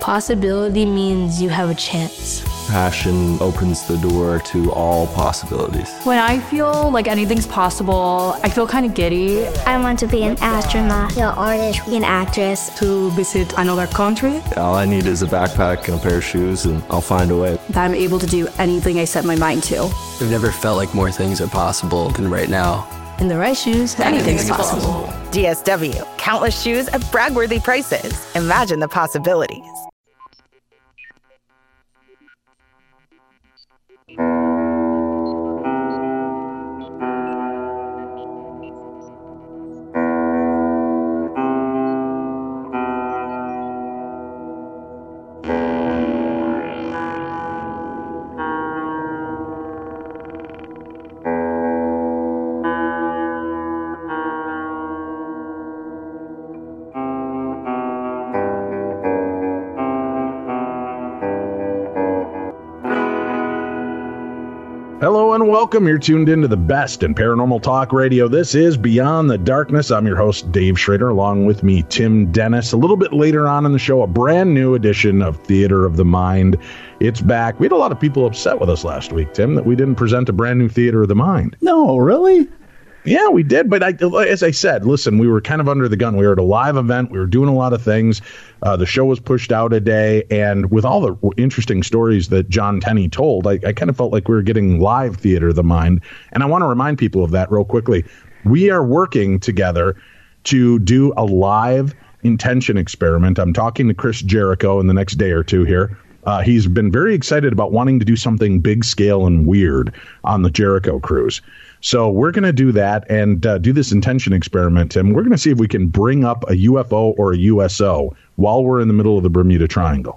Possibility means you have a chance. Passion opens the door to all possibilities. When I feel like anything's possible, I feel kind of giddy. I want to be an astronaut, an artist, an actress. To visit another country. All I need is a backpack and a pair of shoes, and I'll find a way. That I'm able to do anything I set my mind to. I've never felt like more things are possible than right now. In the right shoes, anything's possible. DSW, countless shoes at brag-worthy prices. Imagine the possibilities. Hello and welcome. You're tuned into the best in paranormal talk radio. This is Beyond the Darkness. I'm your host, Dave Schrader, along with me, Tim Dennis. A little bit later on in the show, a brand new edition of Theater of the Mind. It's back. We had a lot of people upset with us last week, Tim, that we didn't present a brand new Theater of the Mind. No, really? Yeah, we did. But as I said, listen, we were kind of under the gun. We were at a live event. We were doing a lot of things. The show was pushed out a day. And with all the interesting stories that John Tenney told, I kind of felt like we were getting live Theater of the Mind. And I want to remind people of that real quickly. We are working together to do a live intention experiment. I'm talking to Chris Jericho in the next day or two here. He's been very excited about wanting to do something big scale and weird on the Jericho cruise. So we're going to do that and do this intention experiment, Tim. We're going to see if we can bring up a UFO or a USO while we're in the middle of the Bermuda Triangle.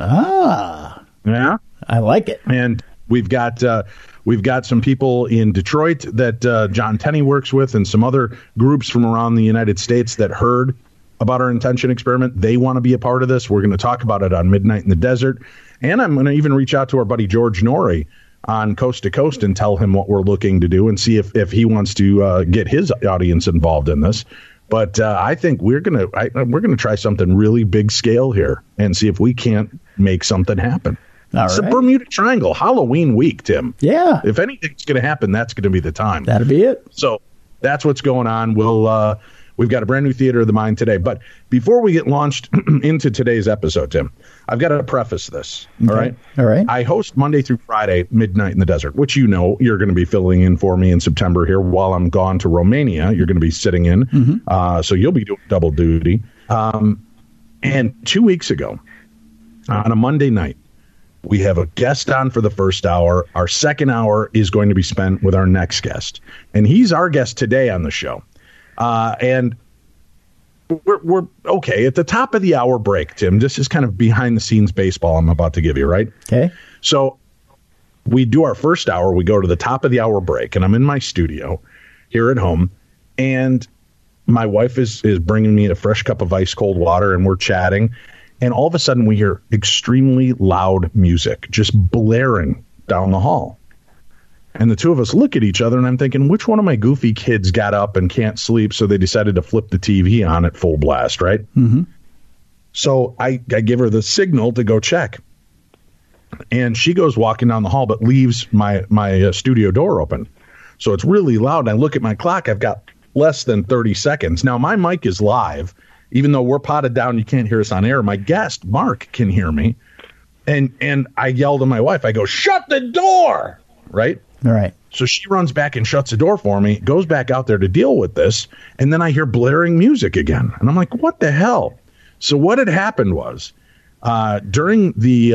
Ah. Yeah? I like it. And we've got some people in Detroit that John Tenney works with and some other groups from around the United States that heard about our intention experiment. They want to be a part of this. We're going to talk about it on Midnight in the Desert. And I'm going to even reach out to our buddy George Norrie on Coast to Coast and tell him what we're looking to do and see if he wants to get his audience involved in this. But I think we're gonna try something really big scale here and see if we can't make something happen. It's the Bermuda Triangle, Halloween week, Tim. Yeah. If anything's going to happen, that's going to be the time. That'll be it. So that's what's going on. We've got a brand new Theater of the Mind today. But before we get launched into today's episode, Tim, I've got to preface this. Okay. All right. I host Monday through Friday, Midnight in the Desert, which you know you're going to be filling in for me in September here while I'm gone to Romania. You're going to be sitting in. Mm-hmm. So you'll be doing double duty. And 2 weeks ago, on a Monday night, we have a guest on for the first hour. Our second hour is going to be spent with our next guest. And he's our guest today on the show. And we're okay at the top of the hour break, Tim. This is kind of behind the scenes baseball I'm about to give you, right? Okay. So we do our first hour. We go to the top of the hour break, and I'm in my studio here at home, and my wife is bringing me a fresh cup of ice cold water, and we're chatting, and all of a sudden we hear extremely loud music just blaring down the hall. And the two of us look at each other, and I'm thinking, which one of my goofy kids got up and can't sleep, so they decided to flip the TV on at full blast, right? Mm-hmm. So I give her the signal to go check. And she goes walking down the hall, but leaves my studio door open. So it's really loud. I look at my clock. I've got less than 30 seconds. Now, my mic is live. Even though we're potted down, you can't hear us on air. My guest, Mark, can hear me. And I yelled at my wife. I go, shut the door, right? All right. So she runs back and shuts the door for me, goes back out there to deal with this, and then I hear blaring music again. And I'm like, what the hell? So what had happened was during the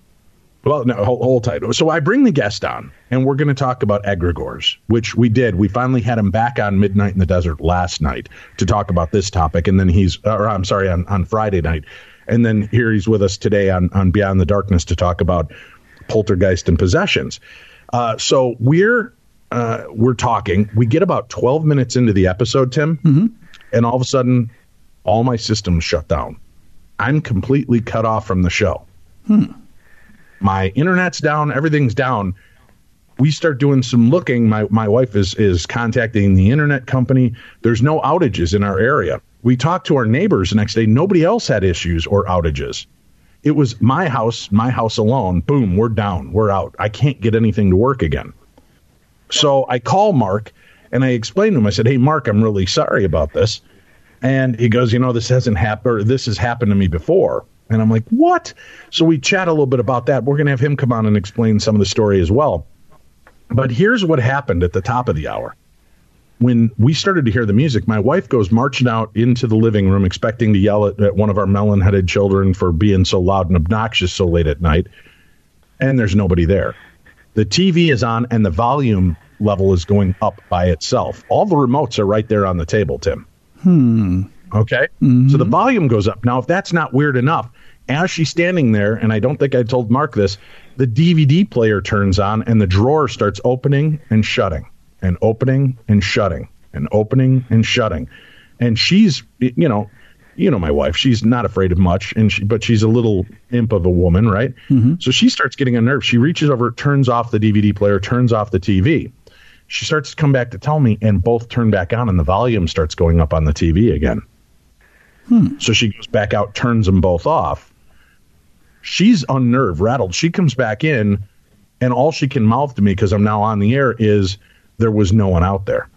hold tight. So I bring the guest on, and we're going to talk about egregores, which we did. We finally had him back on Midnight in the Desert last night to talk about this topic, and then on Friday night. And then here he's with us today on Beyond the Darkness to talk about poltergeist and possessions. So we're talking. We get about 12 minutes into the episode, Tim, mm-hmm. and all of a sudden, all my systems shut down. I'm completely cut off from the show. My internet's down. Everything's down. We start doing some looking. My wife is contacting the internet company. There's no outages in our area. We talked to our neighbors the next day. Nobody else had issues or outages. it was my house alone. Boom, we're down. We're out. I can't get anything to work again. So I call Mark and I explained to him, I said, hey, Mark, I'm really sorry about this. And he goes, this hasn't happened, or this has happened to me before. And I'm like, what? So we chat a little bit about that. We're going to have him come on and explain some of the story as well. But here's what happened at the top of the hour. When we started to hear the music, my wife goes marching out into the living room expecting to yell at one of our melon-headed children for being so loud and obnoxious so late at night. And there's nobody there. The TV is on and the volume level is going up by itself. All the remotes are right there on the table, Tim. Okay? Mm-hmm. So the volume goes up. Now, if that's not weird enough, as she's standing there, and I don't think I told Mark this, the DVD player turns on and the drawer starts opening and shutting. And opening and shutting and opening and shutting. And she's, my wife, she's not afraid of much, but she's a little imp of a woman, right? Mm-hmm. So she starts getting on nerves. She reaches over, turns off the DVD player, turns off the TV. She starts to come back to tell me, and both turn back on, and the volume starts going up on the TV again. So she goes back out, turns them both off. She's unnerved, rattled. She comes back in, and all she can mouth to me, because I'm now on the air, is, there was no one out there.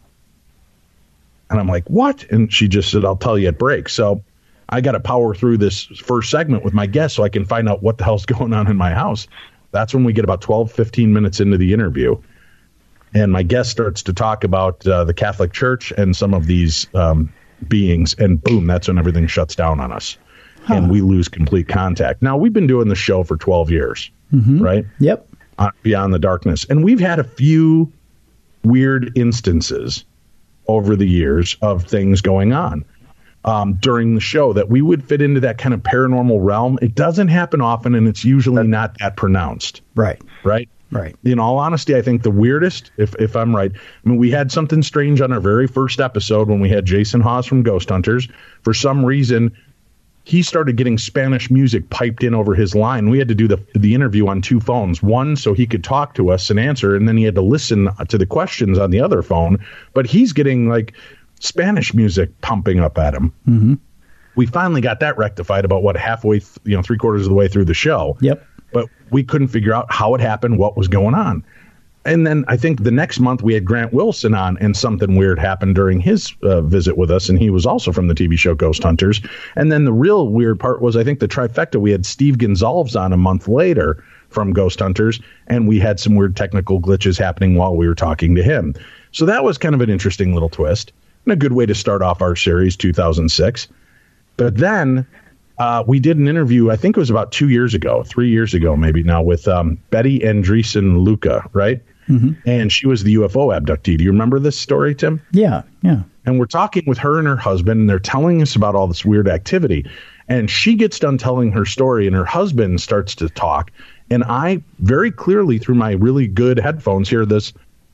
And I'm like, what? And she just said, I'll tell you at break. So I got to power through this first segment with my guest so I can find out what the hell's going on in my house. That's when we get about 12, 15 minutes into the interview. And my guest starts to talk about the Catholic Church and some of these beings. And boom, that's when everything shuts down on us. And we lose complete contact. Now, we've been doing the show for 12 years, right? Yep. Beyond the Darkness. And we've had a few weird instances over the years of things going on during the show that we would fit into that kind of paranormal realm. It doesn't happen often, and it's usually not that pronounced. Right. In all honesty, I think the weirdest, if I'm right, we had something strange on our very first episode when we had Jason Hawes from Ghost Hunters. For some reason, he started getting Spanish music piped in over his line. We had to do the interview on two phones, one so he could talk to us and answer, and then he had to listen to the questions on the other phone. But he's getting like Spanish music pumping up at him. Mm-hmm. We finally got that rectified about halfway, 3/4 of the way through the show. Yep. But we couldn't figure out how it happened, what was going on. And then I think the next month we had Grant Wilson on, and something weird happened during his visit with us. And he was also from the TV show Ghost Hunters. And then the real weird part was, I think the trifecta, we had Steve Gonzalez on a month later from Ghost Hunters. And we had some weird technical glitches happening while we were talking to him. So that was kind of an interesting little twist and a good way to start off our series, 2006. But then we did an interview, I think it was about 3 years ago, maybe now, with Betty Andreessen Luca, right? Mm-hmm. And she was the UFO abductee. Do you remember this story, Tim? Yeah. And we're talking with her and her husband, and they're telling us about all this weird activity. And she gets done telling her story, and her husband starts to talk. And I very clearly, through my really good headphones, hear this.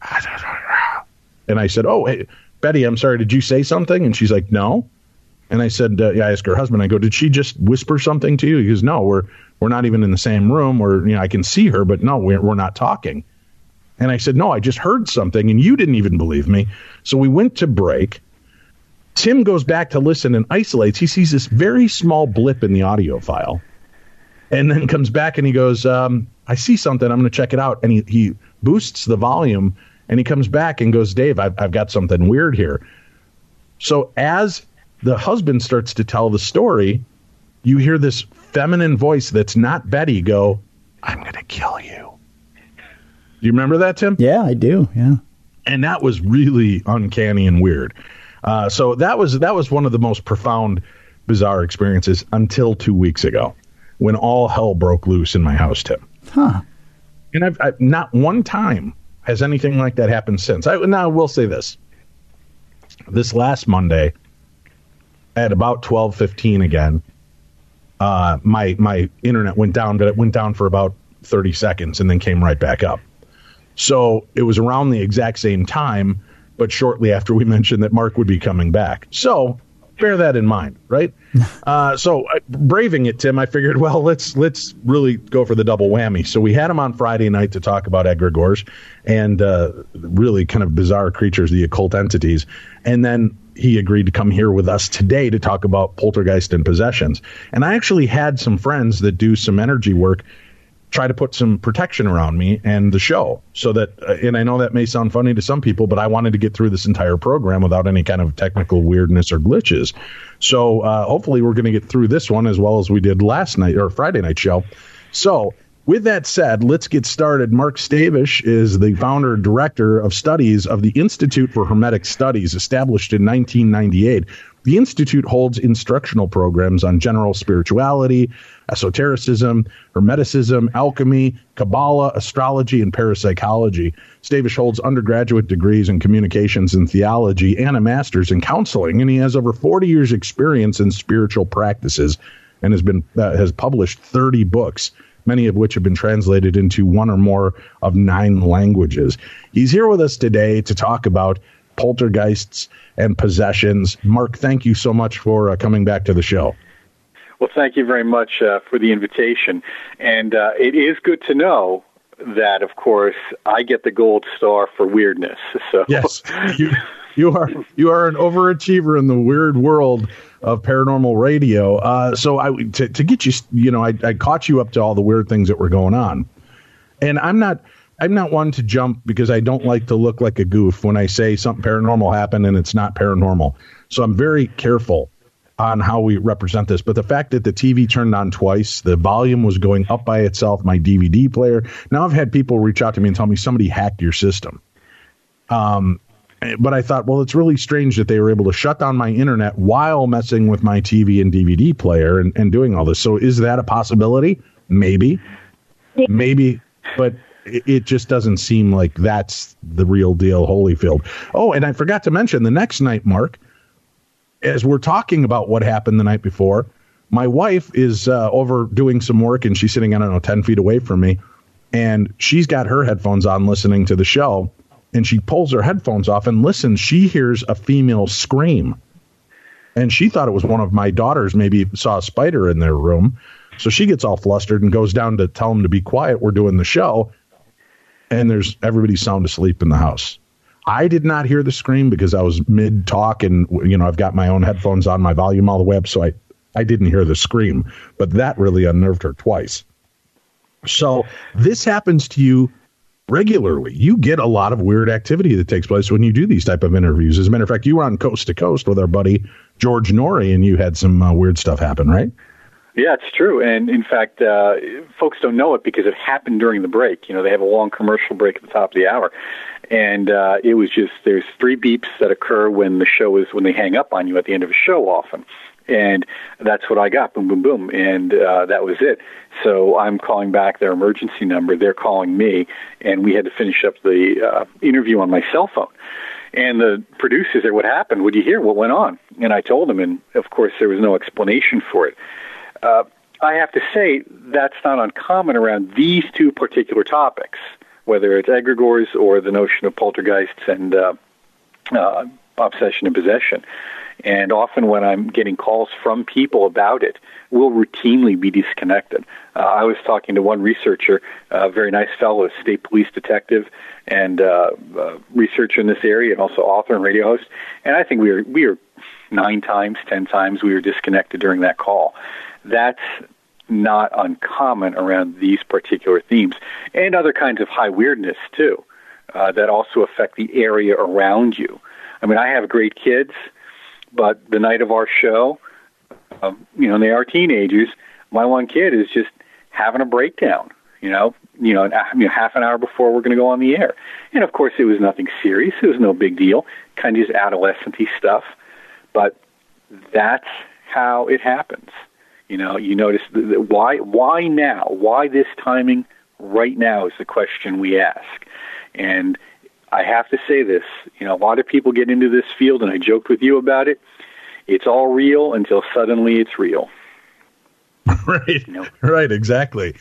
And I said, oh, hey, Betty, I'm sorry, did you say something? And she's like, no. And I said, I asked her husband, I go, did she just whisper something to you? He goes, no, we're not even in the same room, or, I can see her, but no, we're not talking. And I said, no, I just heard something, and you didn't even believe me. So we went to break. Tim goes back to listen and isolates. He sees this very small blip in the audio file, and then comes back and he goes, I see something. I'm going to check it out. And he boosts the volume, and he comes back and goes, Dave, I've got something weird here. So as the husband starts to tell the story, you hear this feminine voice that's not Betty go, I'm going to kill you. Do you remember that, Tim? Yeah, I do. Yeah. And that was really uncanny and weird. So that was one of the most profound, bizarre experiences until 2 weeks ago, when all hell broke loose in my house, Tim. Huh. And I've not one time has anything like that happened since. Now I will say this. This last Monday, at about 12:15 again, my internet went down, but it went down for about 30 seconds and then came right back up. So it was around the exact same time, but shortly after we mentioned that Mark would be coming back. So bear that in mind, right? So braving it, Tim, I figured, well, let's really go for the double whammy. So we had him on Friday night to talk about egregores and really kind of bizarre creatures, the occult entities. And then he agreed to come here with us today to talk about poltergeist and possessions. And I actually had some friends that do some energy work try to put some protection around me and the show so that, and I know that may sound funny to some people, but I wanted to get through this entire program without any kind of technical weirdness or glitches. So hopefully we're going to get through this one as well as we did last night or Friday night show. So with that said, let's get started. Mark Stavish is the founder and director of studies of the Institute for Hermetic Studies, established in 1998. The Institute holds instructional programs on general spirituality, esotericism, hermeticism, alchemy, Kabbalah, astrology, and parapsychology. Stavish holds undergraduate degrees in communications and theology and a master's in counseling, and he has over 40 years' experience in spiritual practices and has published 30 books, many of which have been translated into one or more of 9 languages. He's here with us today to talk about poltergeists and possessions. Mark, thank you so much for coming back to the show. Well, thank you very much for the invitation. And it is good to know that, of course, I get the gold star for weirdness. So yes, you are an overachiever in the weird world of paranormal radio. So to get you, I caught you up to all the weird things that were going on. And I'm not one to jump because I don't like to look like a goof when I say something paranormal happened and it's not paranormal. So I'm very careful on how we represent this. But the fact that the TV turned on twice, the volume was going up by itself, my DVD player. Now I've had people reach out to me and tell me somebody hacked your system. But I thought, well, it's really strange that they were able to shut down my internet while messing with my TV and DVD player and doing all this. So is that a possibility? Maybe. But it just doesn't seem like that's the real deal, Holyfield. Oh, and I forgot to mention the next night, Mark, as we're talking about what happened the night before, my wife is over doing some work and she's sitting, 10 feet away from me. And she's got her headphones on listening to the show. And she pulls her headphones off and listens. She hears a female scream. And she thought it was one of my daughters, maybe saw a spider in their room. So she gets all flustered and goes down to tell them to be quiet. We're doing the show. And everybody's sound asleep in the house. I did not hear the scream because I was mid-talk and, I've got my own headphones on, my volume all the way up. So I didn't hear the scream. But that really unnerved her twice. So this happens to you regularly. You get a lot of weird activity that takes place when you do these type of interviews. As a matter of fact, you were on Coast to Coast with our buddy George Norrie, and you had some weird stuff happen, right? Yeah, it's true. And in fact, folks don't know it because it happened during the break. They have a long commercial break at the top of the hour. And it was just, there's 3 beeps that occur when they hang up on you at the end of a show often. And that's what I got, boom, boom, boom. And that was it. So I'm calling back their emergency number. They're calling me. And we had to finish up the interview on my cell phone. And the producer said, what happened? What did you hear? What went on? And I told them, and of course there was no explanation for it. I have to say that's not uncommon around these 2 particular topics, whether it's egregores or the notion of poltergeists and obsession and possession. And often when I'm getting calls from people about it, we'll routinely be disconnected. I was talking to one researcher, a very nice fellow, a state police detective and researcher in this area, and also author and radio host. And I think we are 9 times, 10 times we were disconnected during that call. That's not uncommon around these particular themes, and other kinds of high weirdness too, that also affect the area around you. I mean, I have great kids, but the night of our show, they are teenagers. My one kid is just having a breakdown, half an hour before we're going to go on the air. And of course, it was nothing serious. It was no big deal, kind of just adolescent-y stuff. But that's how it happens. You notice why now? Why this timing right now is the question we ask. And I have to say this, a lot of people get into this field, and I joked with you about it. It's all real until suddenly it's real. Right. Right. Exactly.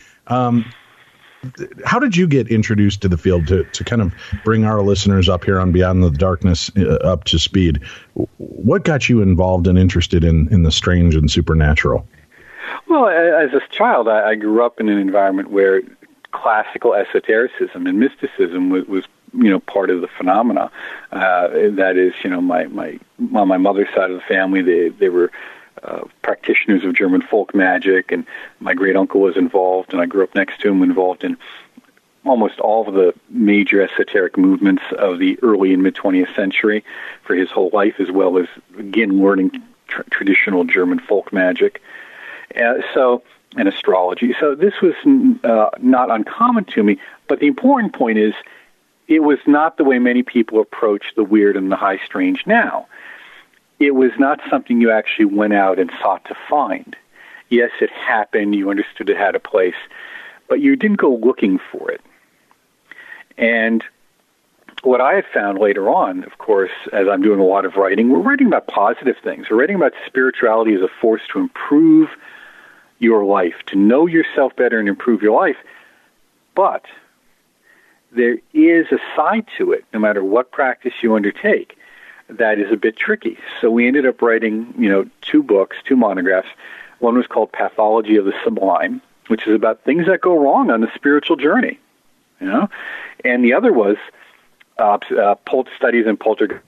How did you get introduced to the field to kind of bring our listeners up here on Beyond the Darkness up to speed? What got you involved and interested in the strange and supernatural? Well, as a child, I grew up in an environment where classical esotericism and mysticism was part of the phenomena. That is, on my mother's side of the family, they were practitioners of German folk magic, and my great uncle was involved, and I grew up next to him, involved in almost all of the major esoteric movements of the early and mid 20th century for his whole life, as well as again learning traditional German folk magic. And astrology. So this was not uncommon to me, but the important point is it was not the way many people approach the weird and the high strange now. It was not something you actually went out and sought to find. Yes, it happened, you understood it had a place, but you didn't go looking for it. And what I had found later on, of course, as I'm doing a lot of writing, we're writing about positive things. We're writing about spirituality as a force to improve your life, to know yourself better and improve your life. But there is a side to it, no matter what practice you undertake, that is a bit tricky. So we ended up writing, 2 books, 2 monographs. One was called Pathology of the Sublime, which is about things that go wrong on the spiritual journey, and the other was Studies in Poltergeist.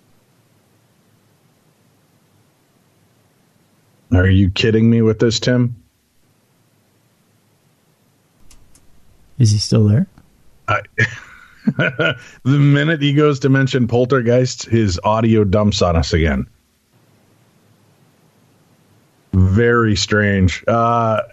Are you kidding me with this, Tim? Is he still there? The minute he goes to mention poltergeist, his audio dumps on us again. Very strange. Wow.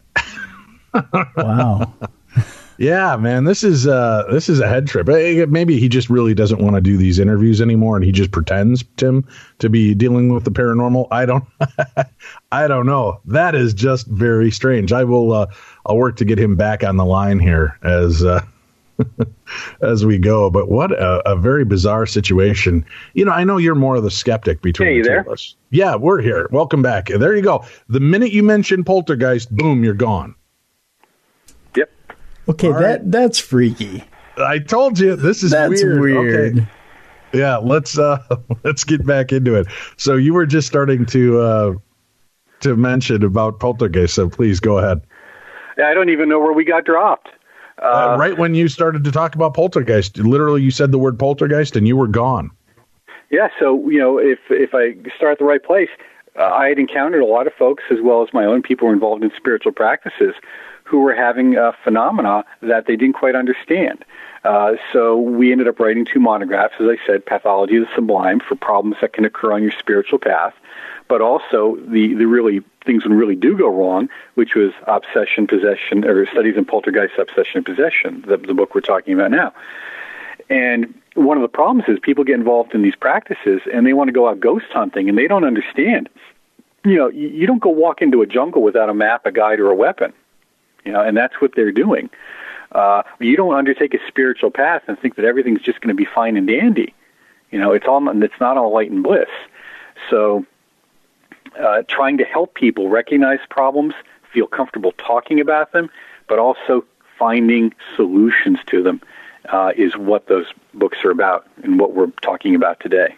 Yeah, man, this is a head trip. Maybe he just really doesn't want to do these interviews anymore, and he just pretends, Tim, to be dealing with the paranormal. I don't know. That is just very strange. I'll work to get him back on the line here as as we go. But what a very bizarre situation. I know you're more of the skeptic between the two of us. Yeah, we're here. Welcome back. There you go. The minute you mention poltergeist, boom, you're gone. Yep. Okay, that's freaky. I told you this is weird. Okay. Yeah, let's get back into it. So you were just starting to mention about poltergeist, so please go ahead. Yeah, I don't even know where we got dropped. Right when you started to talk about poltergeist, literally you said the word poltergeist and you were gone. Yeah, so if I start at the right place, I had encountered a lot of folks, as well as my own people who were involved in spiritual practices, who were having phenomena that they didn't quite understand. So we ended up writing 2 monographs, as I said, Pathology of the Sublime, for problems that can occur on your spiritual path, but also the really things that really do go wrong, which was Obsession, Possession, or Studies in Poltergeist, Obsession, and Possession, the book we're talking about now. And one of the problems is people get involved in these practices, and they want to go out ghost hunting, and they don't understand. You don't go walk into a jungle without a map, a guide, or a weapon. And that's what they're doing. You don't undertake a spiritual path and think that everything's just going to be fine and dandy. It's not all light and bliss. So trying to help people recognize problems, feel comfortable talking about them, but also finding solutions to them is what those books are about and what we're talking about today.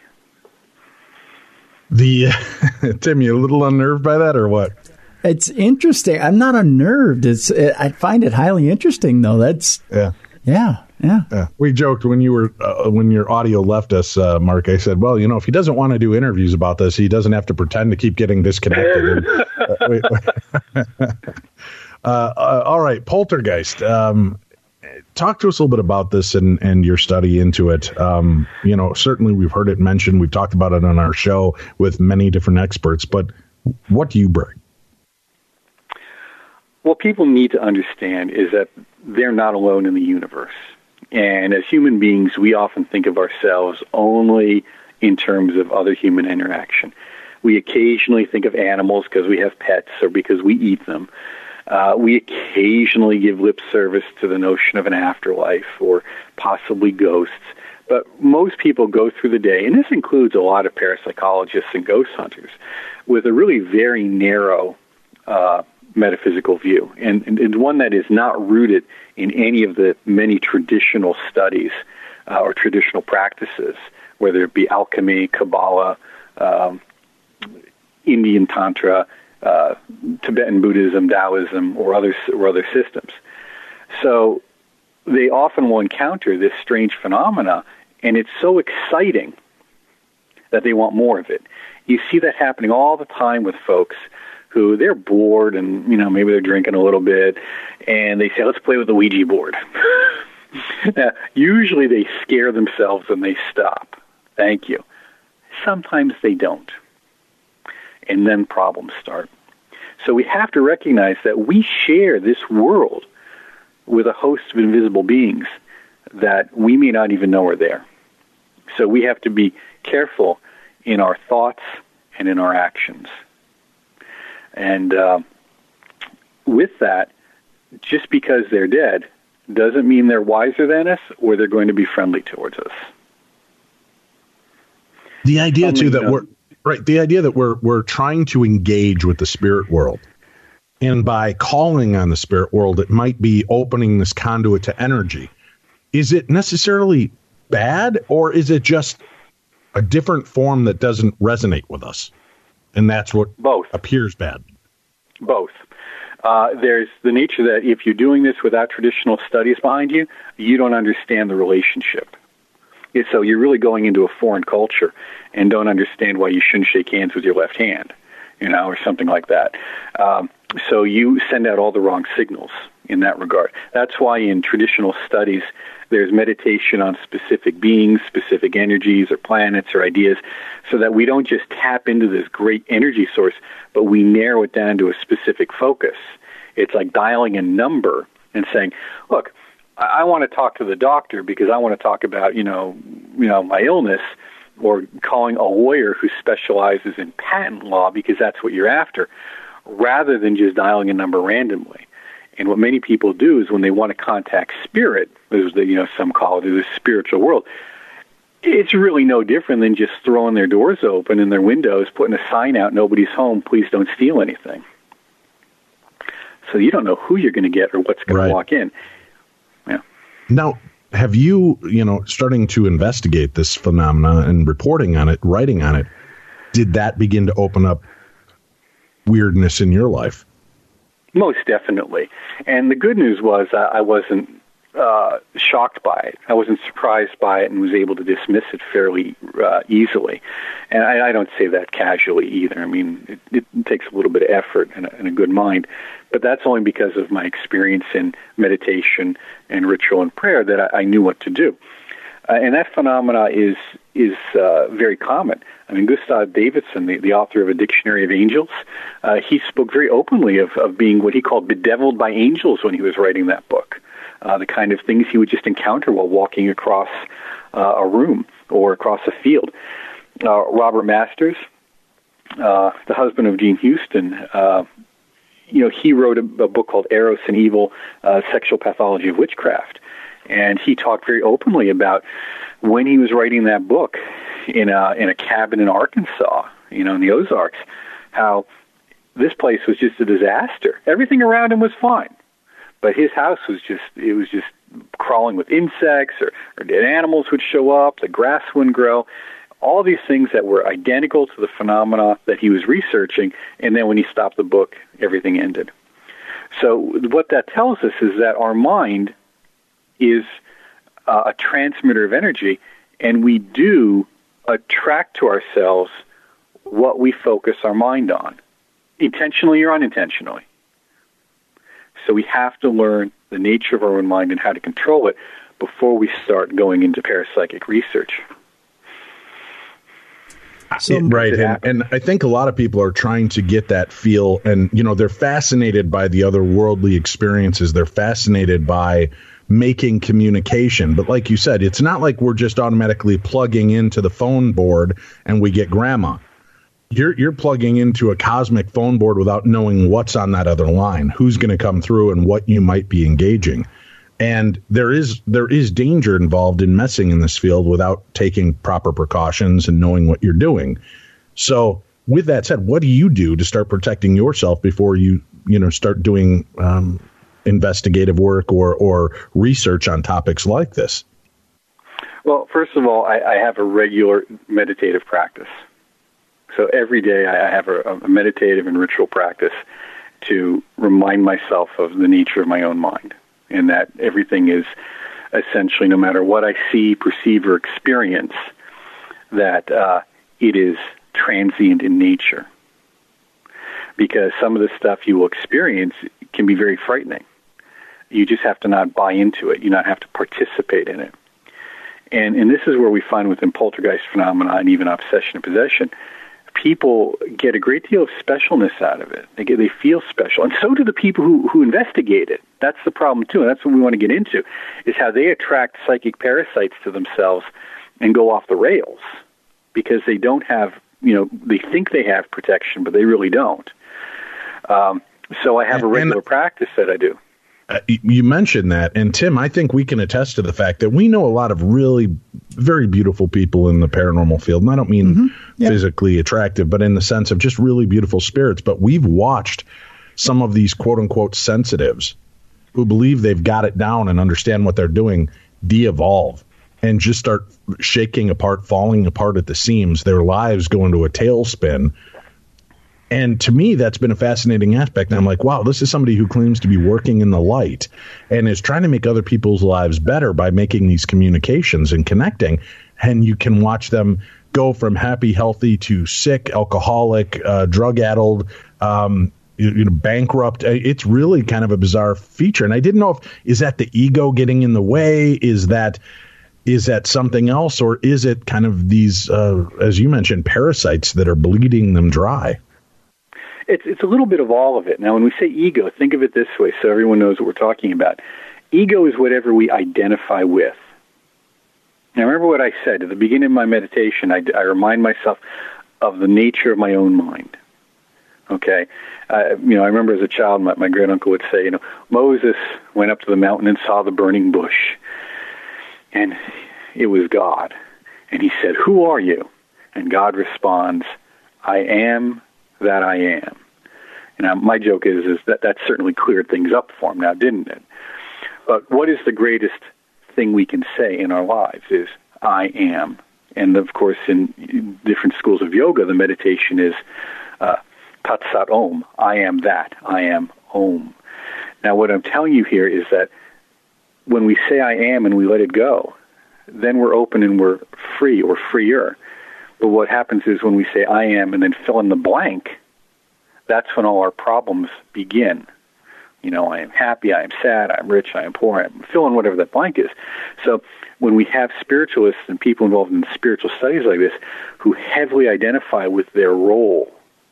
Tim, you a little unnerved by that or what? It's interesting. I'm not unnerved. I find it highly interesting, though. Yeah. We joked when your audio left us, Mark. I said, well, if he doesn't want to do interviews about this, he doesn't have to pretend to keep getting disconnected. All right, poltergeist. Talk to us a little bit about this and your study into it. Certainly we've heard it mentioned. We've talked about it on our show with many different experts. But what do you bring? What people need to understand is that they're not alone in the universe. And as human beings, we often think of ourselves only in terms of other human interaction. We occasionally think of animals because we have pets or because we eat them. We occasionally give lip service to the notion of an afterlife or possibly ghosts. But most people go through the day, and this includes a lot of parapsychologists and ghost hunters, with a really very narrow metaphysical view, and one that is not rooted in any of the many traditional studies or traditional practices, whether it be alchemy, Kabbalah, Indian Tantra, Tibetan Buddhism, Taoism, or other systems. So they often will encounter this strange phenomena, And it's so exciting that they want more of it. You see that happening all the time with folks who they're bored and, maybe they're drinking a little bit, and they say, let's play with the Ouija board. Now, usually they scare themselves and they stop. Thank you. Sometimes they don't. And then problems start. So we have to recognize that we share this world with a host of invisible beings that we may not even know are there. So we have to be careful in our thoughts and in our actions. And with that, just because they're dead doesn't mean they're wiser than us or they're going to be friendly towards us. The idea too that we're trying to engage with the spirit world, and by calling on the spirit world, it might be opening this conduit to energy. Is it necessarily bad, or is it just a different form that doesn't resonate with us? And that's what both appears bad. Both. There's the nature that if you're doing this without traditional studies behind you, you don't understand the relationship. So you're really going into a foreign culture and don't understand why you shouldn't shake hands with your left hand, or something like that. So you send out all the wrong signals in that regard. That's why in traditional studies, there's meditation on specific beings, specific energies or planets or ideas, so that we don't just tap into this great energy source, but we narrow it down to a specific focus. It's like dialing a number and saying, look, I want to talk to the doctor because I want to talk about, my illness, or calling a lawyer who specializes in patent law because that's what you're after, rather than just dialing a number randomly. And what many people do is when they want to contact spirit, some call it the spiritual world, it's really no different than just throwing their doors open and their windows, putting a sign out, nobody's home, please don't steal anything. So you don't know who you're going to get or what's going to walk in. Yeah. Now, have you, starting to investigate this phenomena and reporting on it, writing on it, did that begin to open up weirdness in your life? Most definitely. And the good news was I wasn't shocked by it. I wasn't surprised by it and was able to dismiss it fairly easily. And I don't say that casually either. I mean, it takes a little bit of effort and a good mind. But that's only because of my experience in meditation and ritual and prayer that I knew what to do. And that phenomena is very common. I mean, Gustav Davidson, the author of A Dictionary of Angels, he spoke very openly of being what he called bedeviled by angels when he was writing that book. The kind of things he would just encounter while walking across a room or across a field. Robert Masters, the husband of Jean Houston, he wrote a book called Eros and Evil, Sexual Pathology of Witchcraft. And he talked very openly about when he was writing that book in a cabin in Arkansas, in the Ozarks, how this place was just a disaster. Everything around him was fine, but his house was just crawling with insects or dead animals would show up, the grass wouldn't grow, all these things that were identical to the phenomena that he was researching, and then when he stopped the book, everything ended. So what that tells us is that our mind is a transmitter of energy, and we do attract to ourselves what we focus our mind on, intentionally or unintentionally. So we have to learn the nature of our own mind and how to control it before we start going into parapsychic research. Right, and I think a lot of people are trying to get that feel, and they're fascinated by the otherworldly experiences. They're fascinated by making communication, but like you said, it's not like we're just automatically plugging into the phone board and we get grandma. You're plugging into a cosmic phone board without knowing what's on that other line, who's going to come through, and what you might be engaging. And there is danger involved in messing in this field without taking proper precautions and knowing what you're doing. So with that said, what do you do to start protecting yourself before you start doing investigative work or research on topics like this? Well, first of all, I have a regular meditative practice. So every day I have a meditative and ritual practice to remind myself of the nature of my own mind, and that everything is essentially, no matter what I see, perceive, or experience, that it is transient in nature. Because some of the stuff you will experience can be very frightening. You just have to not buy into it. You not have to participate in it. And this is where we find within poltergeist phenomena and even obsession and possession, people get a great deal of specialness out of it. They feel special. And so do the people who investigate it. That's the problem, too. And that's what we want to get into, is how they attract psychic parasites to themselves and go off the rails because they don't have, they think they have protection, but they really don't. So I have a regular practice that I do. You mentioned that, and Tim, I think we can attest to the fact that we know a lot of really very beautiful people in the paranormal field. And I don't mean physically attractive, but in the sense of just really beautiful spirits. But we've watched some of these quote unquote sensitives who believe they've got it down and understand what they're doing de-evolve and just start shaking apart, falling apart at the seams. Their lives go into a tailspin. And to me, that's been a fascinating aspect. And I'm like, wow, this is somebody who claims to be working in the light and is trying to make other people's lives better by making these communications and connecting. And you can watch them go from happy, healthy to sick, alcoholic, drug-addled, bankrupt. It's really kind of a bizarre feature. And I didn't know is that the ego getting in the way? Is that something else? Or is it kind of these, as you mentioned, parasites that are bleeding them dry? It's a little bit of all of it. Now, when we say ego, think of it this way so everyone knows what we're talking about. Ego is whatever we identify with. Now, remember what I said. At the beginning of my meditation, I remind myself of the nature of my own mind. Okay? I remember as a child, my great-uncle would say, Moses went up to the mountain and saw the burning bush. And it was God. And he said, "Who are you?" And God responds, "I am that I am." And my joke is that certainly cleared things up for him now, didn't it? But what is the greatest thing we can say in our lives is, I am. And of course, in different schools of yoga, the meditation is Tat Sat Om. I am that. I am Om. Now, what I'm telling you here is that when we say I am and we let it go, then we're open and we're free or freer. But what happens is when we say I am and then fill in the blank, that's when all our problems begin. I am happy, I am sad, I am rich, I am poor, I am fill in whatever that blank is. So when we have spiritualists and people involved in spiritual studies like this who heavily identify with their role,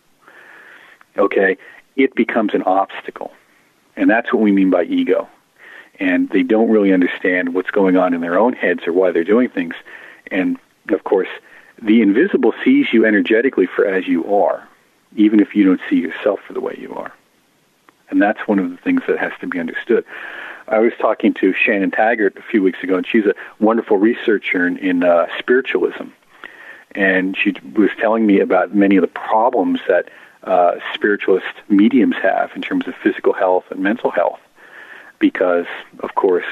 okay, it becomes an obstacle. And that's what we mean by ego. And they don't really understand what's going on in their own heads or why they're doing things. And, of course, the invisible sees you energetically for as you are, even if you don't see yourself for the way you are. And that's one of the things that has to be understood. I was talking to Shannon Taggart a few weeks ago, and she's a wonderful researcher in spiritualism. And she was telling me about many of the problems that spiritualist mediums have in terms of physical health and mental health, because, of course,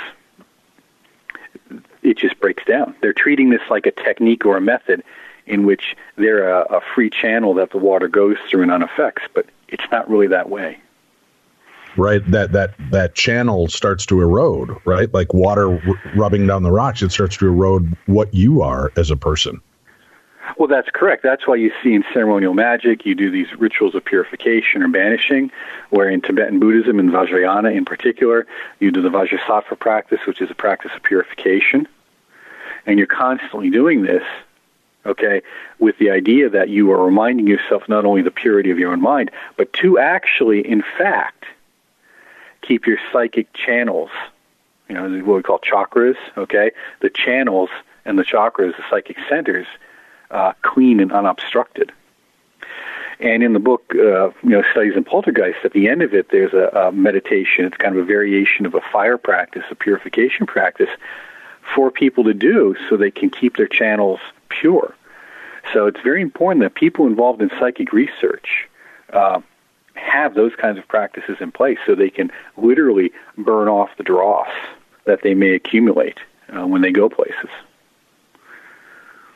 it just breaks down. They're treating this like a technique or a method in which they're a free channel that the water goes through and unaffects, but it's not really that way. Right, that channel starts to erode, right? Like water rubbing down the rocks, it starts to erode what you are as a person. Well, that's correct. That's why you see in ceremonial magic, you do these rituals of purification or banishing, where in Tibetan Buddhism and Vajrayana in particular, you do the Vajrasattva practice, which is a practice of purification. And you're constantly doing this, okay, with the idea that you are reminding yourself not only the purity of your own mind, but to actually, in fact, keep your psychic channels, what we call chakras, okay, the channels and the chakras, the psychic centers, clean and unobstructed. And in the book, Studies in Poltergeist, at the end of it, there's a meditation. It's kind of a variation of a fire practice, a purification practice for people to do so they can keep their channels pure. So it's very important that people involved in psychic research have those kinds of practices in place so they can literally burn off the dross that they may accumulate when they go places.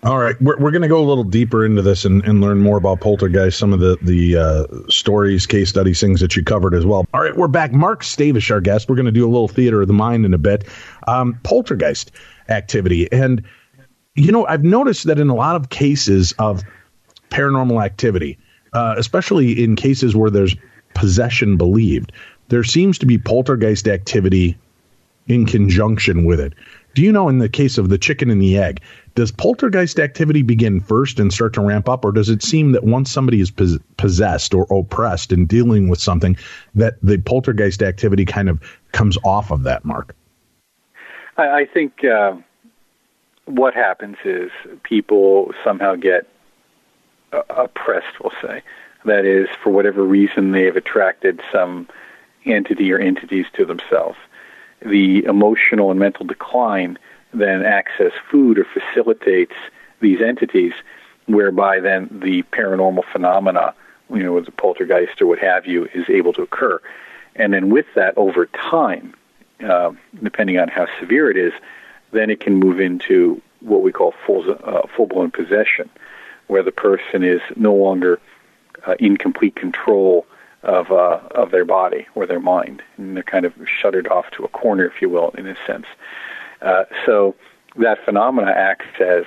All right, we're going to go a little deeper into this and learn more about poltergeist, some of the stories, case studies, things that you covered as well. All right, we're back. Mark Stavish, our guest. We're going to do a little theater of the mind in a bit. Poltergeist activity. And, I've noticed that in a lot of cases of paranormal activity, especially in cases where there's possession believed, there seems to be poltergeist activity in conjunction with it. Do you know, in the case of the chicken and the egg, does poltergeist activity begin first and start to ramp up, or does it seem that once somebody is possessed or oppressed and dealing with something, that the poltergeist activity kind of comes off of that, Mark? I think what happens is people somehow get oppressed, we'll say. That is, for whatever reason, they have attracted some entity or entities to themselves. The emotional and mental decline then access food or facilitates these entities, whereby then the paranormal phenomena, with the poltergeist or what have you, is able to occur. And then with that, over time, depending on how severe it is, then it can move into what we call full-blown possession, where the person is no longer in complete control of their body or their mind, and they're kind of shuttered off to a corner, if you will, in a sense. So that phenomena acts as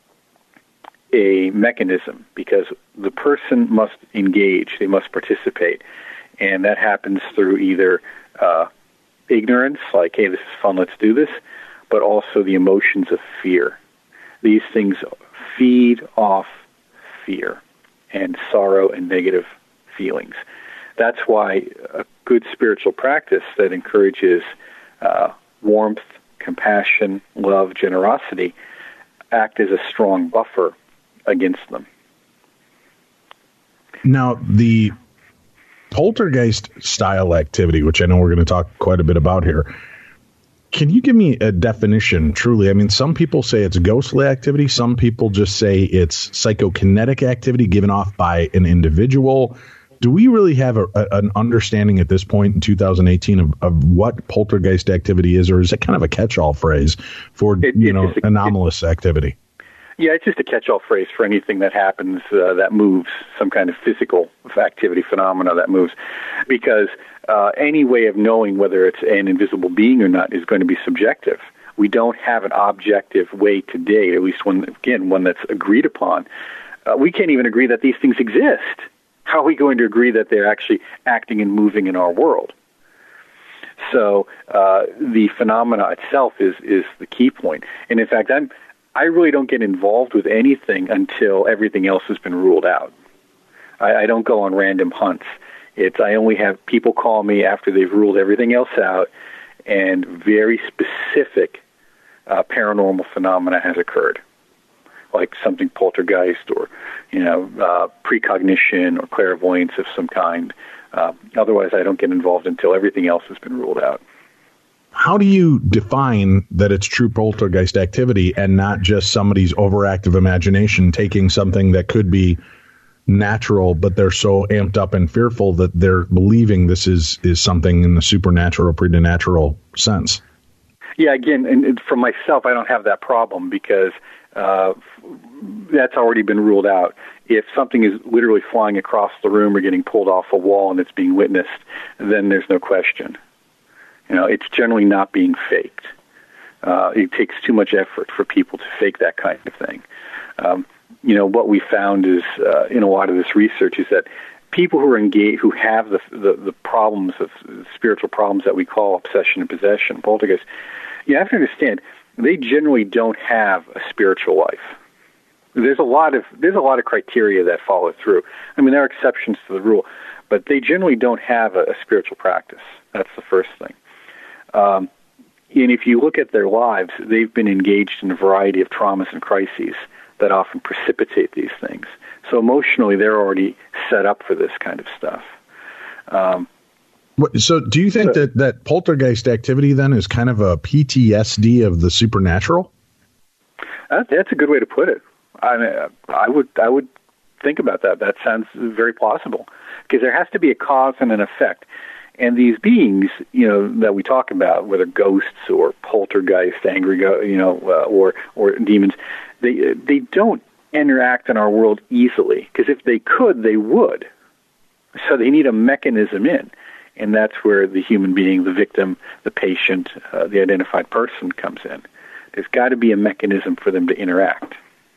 a mechanism, because the person must engage, they must participate, and that happens through either ignorance, like, hey, this is fun, let's do this, but also the emotions of fear. These things feed off fear and sorrow and negative feelings. That's why a good spiritual practice that encourages warmth, compassion, love, generosity act as a strong buffer against them. Now, the poltergeist style activity, which I know we're going to talk quite a bit about here, can you give me a definition, truly? I mean, some people say it's ghostly activity. Some people just say it's psychokinetic activity given off by an individual. Do we really have an understanding at this point in 2018 of what poltergeist activity is, or is it kind of a catch-all phrase for anomalous activity? Yeah, it's just a catch-all phrase for anything that happens that moves, some kind of physical activity phenomena that moves, because any way of knowing whether it's an invisible being or not is going to be subjective. We don't have an objective way today, at least one that's agreed upon. We can't even agree that these things exist. How are we going to agree that they're actually acting and moving in our world? So the phenomena itself is the key point. And in fact, I really don't get involved with anything until everything else has been ruled out. I don't go on random hunts. I only have people call me after they've ruled everything else out, and very specific paranormal phenomena has occurred, like something poltergeist or, precognition or clairvoyance of some kind. Otherwise, I don't get involved until everything else has been ruled out. How do you define that it's true poltergeist activity and not just somebody's overactive imagination taking something that could be natural, but they're so amped up and fearful that they're believing this is something in the supernatural, preternatural sense? Yeah, again, and for myself, I don't have that problem because that's already been ruled out. If something is literally flying across the room or getting pulled off a wall and it's being witnessed, then there's no question. It's generally not being faked. It takes too much effort for people to fake that kind of thing. What we found is in a lot of this research is that people who are engaged, who have the problems of spiritual problems that we call obsession and possession, poltergeist, you have to understand they generally don't have a spiritual life. There's a lot of criteria that follow through. I mean, there are exceptions to the rule, but they generally don't have a spiritual practice. That's the first thing. And if you look at their lives, they've been engaged in a variety of traumas and crises that often precipitate these things. So emotionally, they're already set up for this kind of stuff. So do you think that poltergeist activity then is kind of a PTSD of the supernatural? That's a good way to put it. I would think about that. That sounds very plausible, because there has to be a cause and an effect. And these beings, that we talk about, whether ghosts or poltergeist, angry, or demons, they don't interact in our world easily, because if they could, they would. So they need a mechanism in, and that's where the human being, the victim, the patient, the identified person comes in. There's got to be a mechanism for them to interact.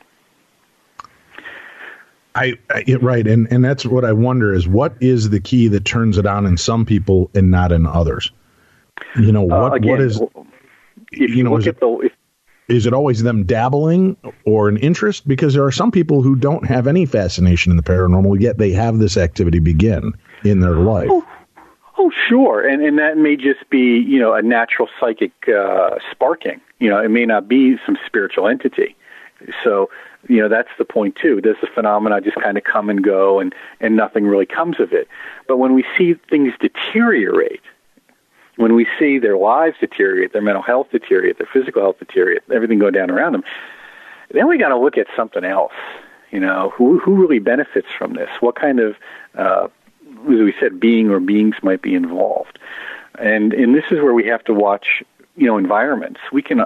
Right, and that's what I wonder is, what is the key that turns it on in some people and not in others? You know, what is? If you look at is it always them dabbling or an interest? Because there are some people who don't have any fascination in the paranormal, yet they have this activity begin in their life. Oh, sure, and that may just be, you know, a natural psychic sparking. You know, it may not be some spiritual entity. So, you know, that's the point too. Does the phenomena just kind of come and go, and nothing really comes of it? But when we see things deteriorate, when we see their lives deteriorate, their mental health deteriorate, their physical health deteriorate, everything go down around them, then we got to look at something else. You know, who really benefits from this? What kind of, as we said, being or beings might be involved? And this is where we have to watch, you know, environments.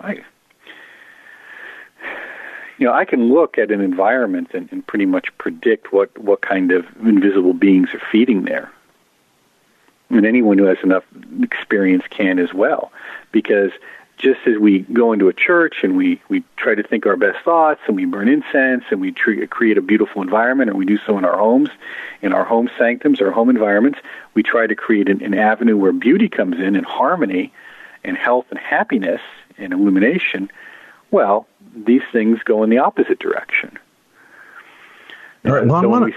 I can look at an environment and pretty much predict what kind of invisible beings are feeding there. And anyone who has enough experience can as well. Because just as we go into a church and we try to think our best thoughts, and we burn incense, and we create a beautiful environment, and we do so in our homes, in our home sanctums, our home environments, we try to create an avenue where beauty comes in, and harmony, and health and happiness, and illumination. Well, these things go in the opposite direction. All right. Well, so when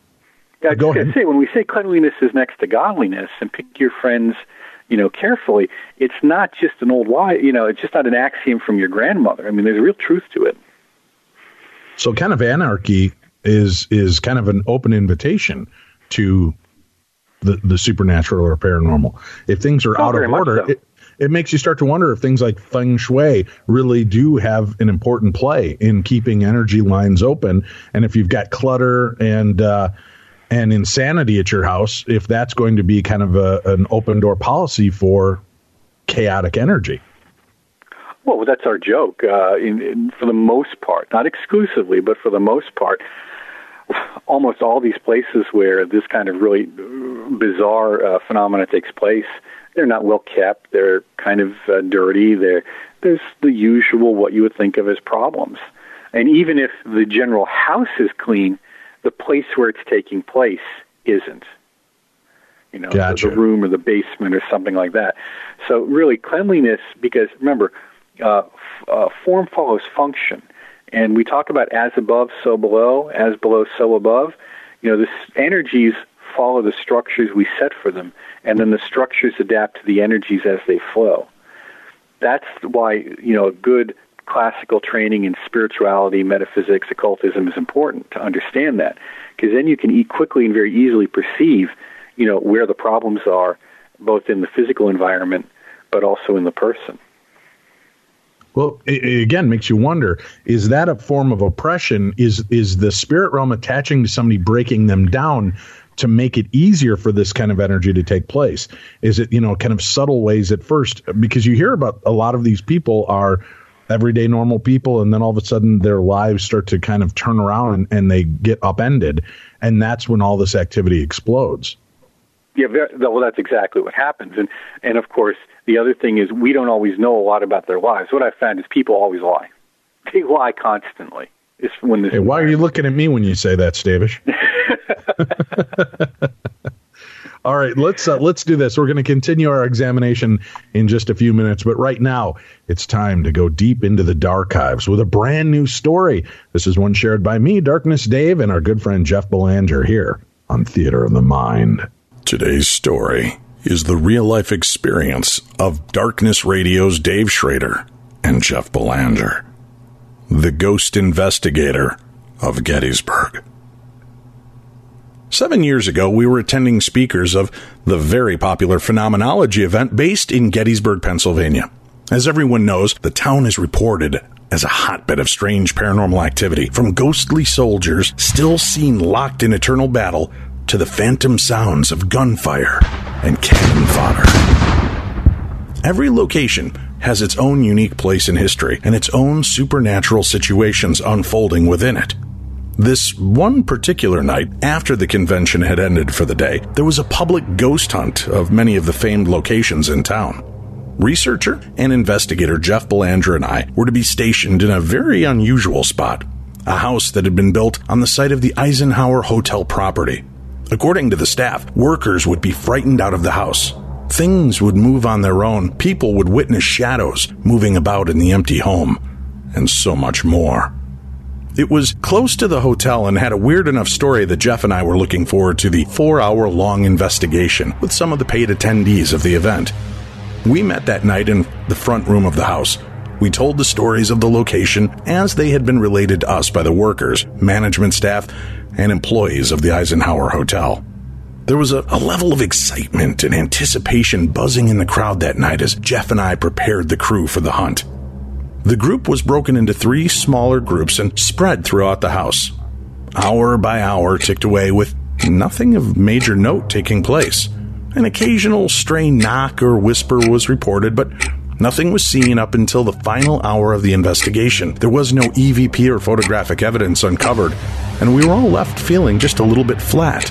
we say cleanliness is next to godliness, and pick your friends, you know, carefully, it's not just an old lie. You know, it's just not an axiom from your grandmother. I mean, there's real truth to it. So, kind of anarchy is kind of an open invitation to the supernatural or paranormal. If things are out of order, it makes you start to wonder if things like feng shui really do have an important play in keeping energy lines open. And if you've got clutter and insanity at your house, if that's going to be kind of an open door policy for chaotic energy. Well, that's our joke. For the most part, not exclusively, but for the most part, almost all these places where this kind of really bizarre phenomena takes place, they're not well kept. They're kind of dirty. There's the usual what you would think of as problems. And even if the general house is clean, the place where it's taking place isn't. You know, Gotcha. the room or the basement or something like that. So really cleanliness, because remember, form follows function. And we talk about as above, so below, as below, so above. You know, the energies follow the structures we set for them, and then the structures adapt to the energies as they flow. That's why, you know, a good classical training in spirituality, metaphysics, occultism is important to understand that, because then you can quickly and very easily perceive, you know, where the problems are, both in the physical environment, but also in the person. Well, it again makes you wonder, is that a form of oppression? Is the spirit realm attaching to somebody, breaking them down to make it easier for this kind of energy to take place? Is it, you know, kind of subtle ways at first? Because you hear about a lot of these people are everyday normal people, and then all of a sudden their lives start to kind of turn around and they get upended, and that's when all this activity explodes. Yeah, well, that's exactly what happens. And of course, the other thing is we don't always know a lot about their lives. What I've found is people always lie. They lie constantly. Hey, why are you looking at me when you say that, Stavish? All right, let's do this. We're going to continue our examination in just a few minutes, but right now it's time to go deep into the Darchives with a brand new story. This is one shared by me, Darkness Dave, and our good friend Jeff Belanger here on Theater of the Mind. Today's story is the real-life experience of Darkness Radio's Dave Schrader and Jeff Belanger, the ghost investigator of Gettysburg. 7 years ago, we were attending speakers of the very popular Phenomenology event based in Gettysburg, Pennsylvania. As everyone knows, the town is reported as a hotbed of strange paranormal activity, from ghostly soldiers still seen locked in eternal battle to the phantom sounds of gunfire and cannon fodder. Every location has its own unique place in history and its own supernatural situations unfolding within it. This one particular night, after the convention had ended for the day, there was a public ghost hunt of many of the famed locations in town. Researcher and investigator Jeff Belanger and I were to be stationed in a very unusual spot, a house that had been built on the site of the Eisenhower Hotel property. According to the staff, workers would be frightened out of the house. Things would move on their own, people would witness shadows moving about in the empty home, and so much more. It was close to the hotel and had a weird enough story that Jeff and I were looking forward to the 4-hour-long investigation with some of the paid attendees of the event. We met that night in the front room of the house. We told the stories of the location as they had been related to us by the workers, management staff, and employees of the Eisenhower Hotel. There was a level of excitement and anticipation buzzing in the crowd that night as Jeff and I prepared the crew for the hunt. The group was broken into 3 smaller groups and spread throughout the house. Hour by hour ticked away with nothing of major note taking place. An occasional stray knock or whisper was reported, but nothing was seen up until the final hour of the investigation. There was no EVP or photographic evidence uncovered, and we were all left feeling just a little bit flat.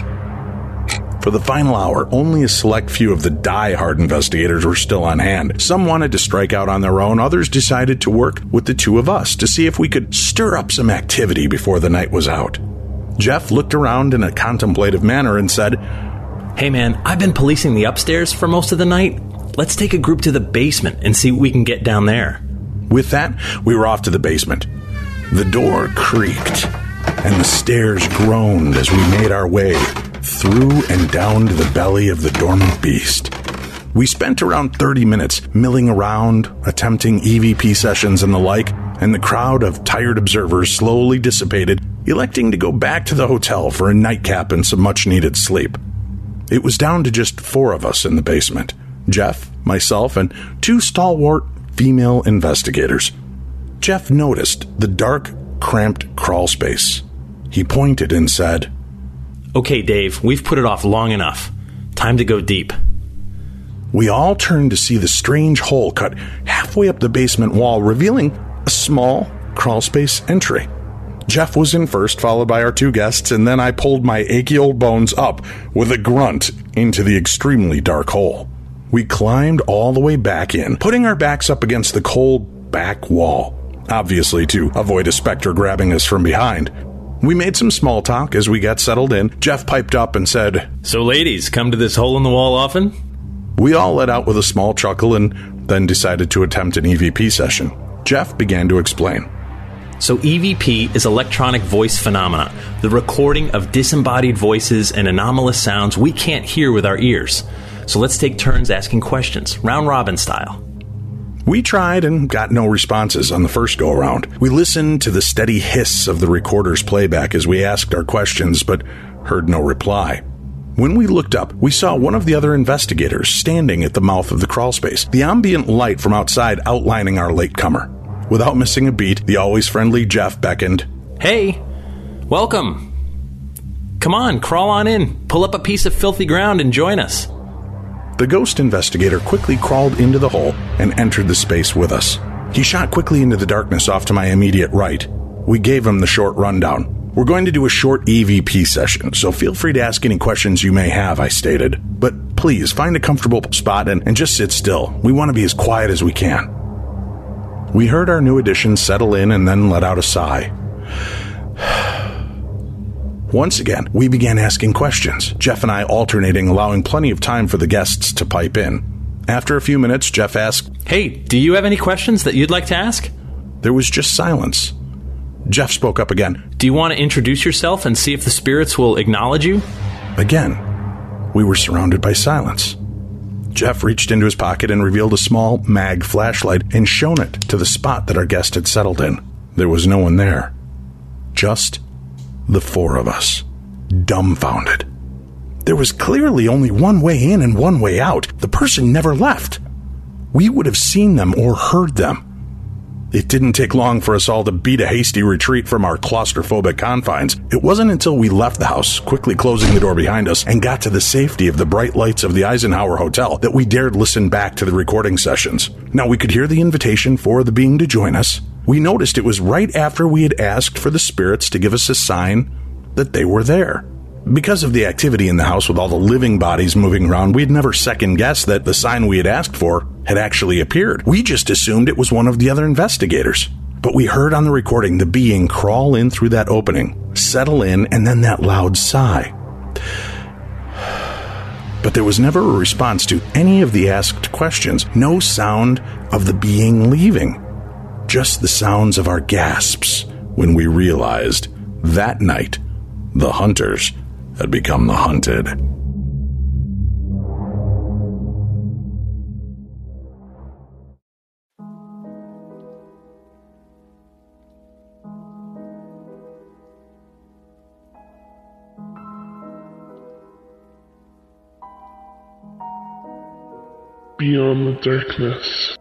For the final hour, only a select few of the die-hard investigators were still on hand. Some wanted to strike out on their own, others decided to work with the 2 of us to see if we could stir up some activity before the night was out. Jeff looked around in a contemplative manner and said, "Hey man, I've been policing the upstairs for most of the night. Let's take a group to the basement and see what we can get down there." With that, we were off to the basement. The door creaked, and the stairs groaned as we made our way through and down to the belly of the dormant beast. We spent around 30 minutes milling around, attempting EVP sessions and the like, and the crowd of tired observers slowly dissipated, electing to go back to the hotel for a nightcap and some much-needed sleep. It was down to just 4 of us in the basement. Jeff, myself, and 2 stalwart female investigators. Jeff noticed the dark, cramped crawl space. He pointed and said, "Okay, Dave, we've put it off long enough. Time to go deep." We all turned to see the strange hole cut halfway up the basement wall, revealing a small crawl space entry. Jeff was in first, followed by our 2 guests, and then I pulled my achy old bones up with a grunt into the extremely dark hole. We climbed all the way back in, putting our backs up against the cold back wall, obviously to avoid a specter grabbing us from behind. We made some small talk as we got settled in. Jeff piped up and said, "So ladies, come to this hole in the wall often?" We all let out with a small chuckle and then decided to attempt an EVP session. Jeff began to explain. So EVP is electronic voice phenomena, the recording of disembodied voices and anomalous sounds we can't hear with our ears. So let's take turns asking questions, round-robin style. We tried and got no responses on the first go-around. We listened to the steady hiss of the recorder's playback as we asked our questions, but heard no reply. When we looked up, we saw one of the other investigators standing at the mouth of the crawlspace, the ambient light from outside outlining our latecomer. Without missing a beat, the always friendly Jeff beckoned. "Hey, welcome. Come on, crawl on in. Pull up a piece of filthy ground and join us." The ghost investigator quickly crawled into the hole and entered the space with us. He shot quickly into the darkness off to my immediate right. We gave him the short rundown. "We're going to do a short EVP session, so feel free to ask any questions you may have," I stated. "But please, find a comfortable spot and just sit still. We want to be as quiet as we can." We heard our new addition settle in and then let out a sigh. Once again, we began asking questions, Jeff and I alternating, allowing plenty of time for the guests to pipe in. After a few minutes, Jeff asked, "Hey, do you have any questions that you'd like to ask?" There was just silence. Jeff spoke up again. "Do you want to introduce yourself and see if the spirits will acknowledge you?" Again, we were surrounded by silence. Jeff reached into his pocket and revealed a small mag flashlight and shone it to the spot that our guest had settled in. There was no one there. Just the 4 of us, dumbfounded. There was clearly only one way in and one way out. The person never left. We would have seen them or heard them. It didn't take long for us all to beat a hasty retreat from our claustrophobic confines. It wasn't until we left the house, quickly closing the door behind us, and got to the safety of the bright lights of the Eisenhower Hotel that we dared listen back to the recording sessions. Now, we could hear the invitation for the being to join us. We noticed it was right after we had asked for the spirits to give us a sign that they were there. Because of the activity in the house with all the living bodies moving around, we had never second-guessed that the sign we had asked for had actually appeared. We just assumed it was one of the other investigators. But we heard on the recording the being crawl in through that opening, settle in, and then that loud sigh. But there was never a response to any of the asked questions. No sound of the being leaving. Just the sounds of our gasps when we realized that night the hunters had become the hunted. Beyond the darkness.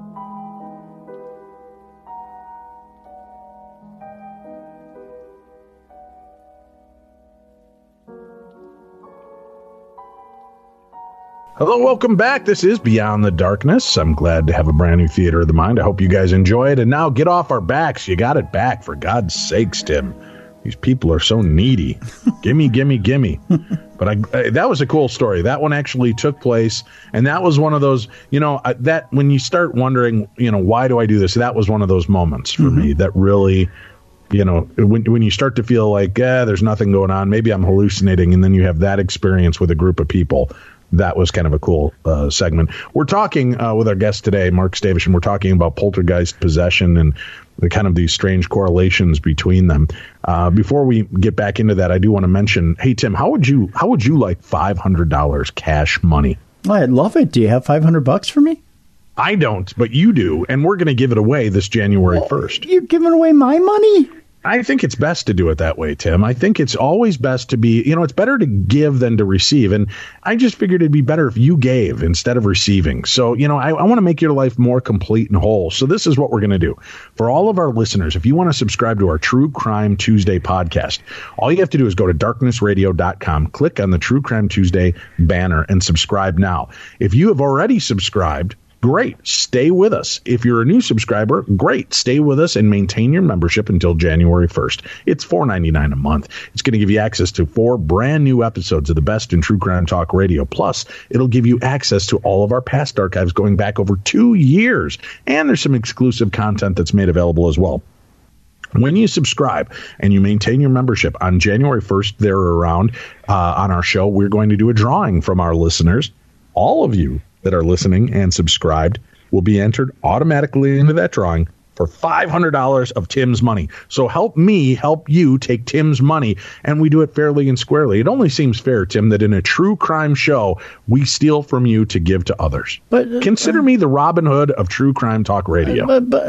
Hello, welcome back. This is Beyond the Darkness. I'm glad to have a brand new Theater of the Mind. I hope you guys enjoy it. And now get off our backs. You got it back, for God's sakes, Tim. These people are so needy. Gimme, gimme, gimme. But that was a cool story. That one actually took place, and that was one of those, that when you start wondering, why do I do this? That was one of those moments for me that really, when you start to feel like, there's nothing going on, maybe I'm hallucinating, and then you have that experience with a group of people. That was kind of a cool segment. We're talking with our guest today, Mark Stavish, and we're talking about poltergeist possession and the kind of these strange correlations between them. Before we get back into that, I do want to mention, hey, Tim, how would you like $500 cash money? Well, I'd love it. Do you have $500 for me? I don't, but you do, and we're going to give it away this January 1st. You're giving away my money? I think it's best to do it that way, Tim. I think it's always best to be, it's better to give than to receive. And I just figured it'd be better if you gave instead of receiving. So, I want to make your life more complete and whole. So this is what we're going to do. For all of our listeners, if you want to subscribe to our True Crime Tuesday podcast, all you have to do is go to darknessradio.com, click on the True Crime Tuesday banner, and subscribe now. If you have already subscribed, great. Stay with us. If you're a new subscriber, great. Stay with us and maintain your membership until January 1st. It's $4.99 a month. It's going to give you access to 4 brand new episodes of the best in true crime talk radio. Plus, it'll give you access to all of our past archives going back over 2 years. And there's some exclusive content that's made available as well. When you subscribe and you maintain your membership on January 1st, there or around on our show, we're going to do a drawing from our listeners. All of you that are listening and subscribed will be entered automatically into that drawing for $500 of Tim's money. So help me help you take Tim's money, and we do it fairly and squarely. It only seems fair, Tim, that in a true crime show, we steal from you to give to others. But consider me the Robin Hood of true crime talk radio.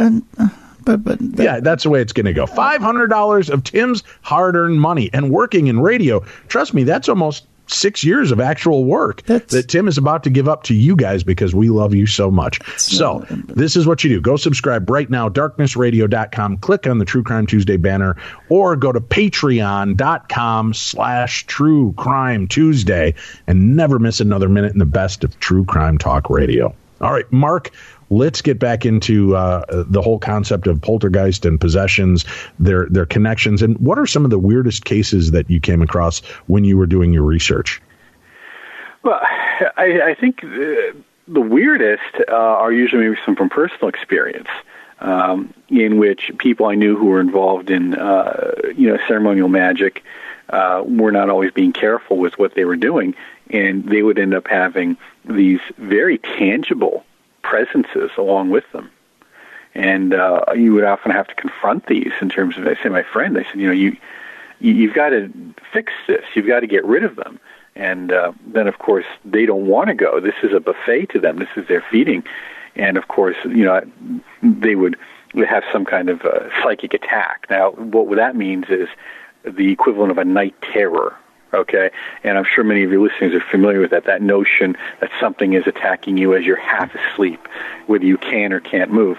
But yeah, that's the way it's going to go. $500 of Tim's hard-earned money, and working in radio. Trust me, that's almost 6 years of actual work that Tim is about to give up to you guys because we love you so much. So this is what you do. Go subscribe right now, darknessradio.com. Click on the True Crime Tuesday banner, or go to patreon.com/True Crime Tuesday and never miss another minute in the best of true crime talk radio. All right, Mark, let's get back into the whole concept of poltergeist and possessions, their connections, and what are some of the weirdest cases that you came across when you were doing your research? Well, I think the weirdest are usually maybe some from personal experience, in which people I knew who were involved in ceremonial magic were not always being careful with what they were doing, and they would end up having these very tangible presences along with them. And you would often have to confront these in terms of, I say, my friend, I said, you've got to fix this. You've got to get rid of them. And then, of course, they don't want to go. This is a buffet to them. This is their feeding. And, of course, they would have some kind of psychic attack. Now, what that means is the equivalent of a night terror. Okay, and I'm sure many of your listeners are familiar with that notion that something is attacking you as you're half asleep, whether you can or can't move.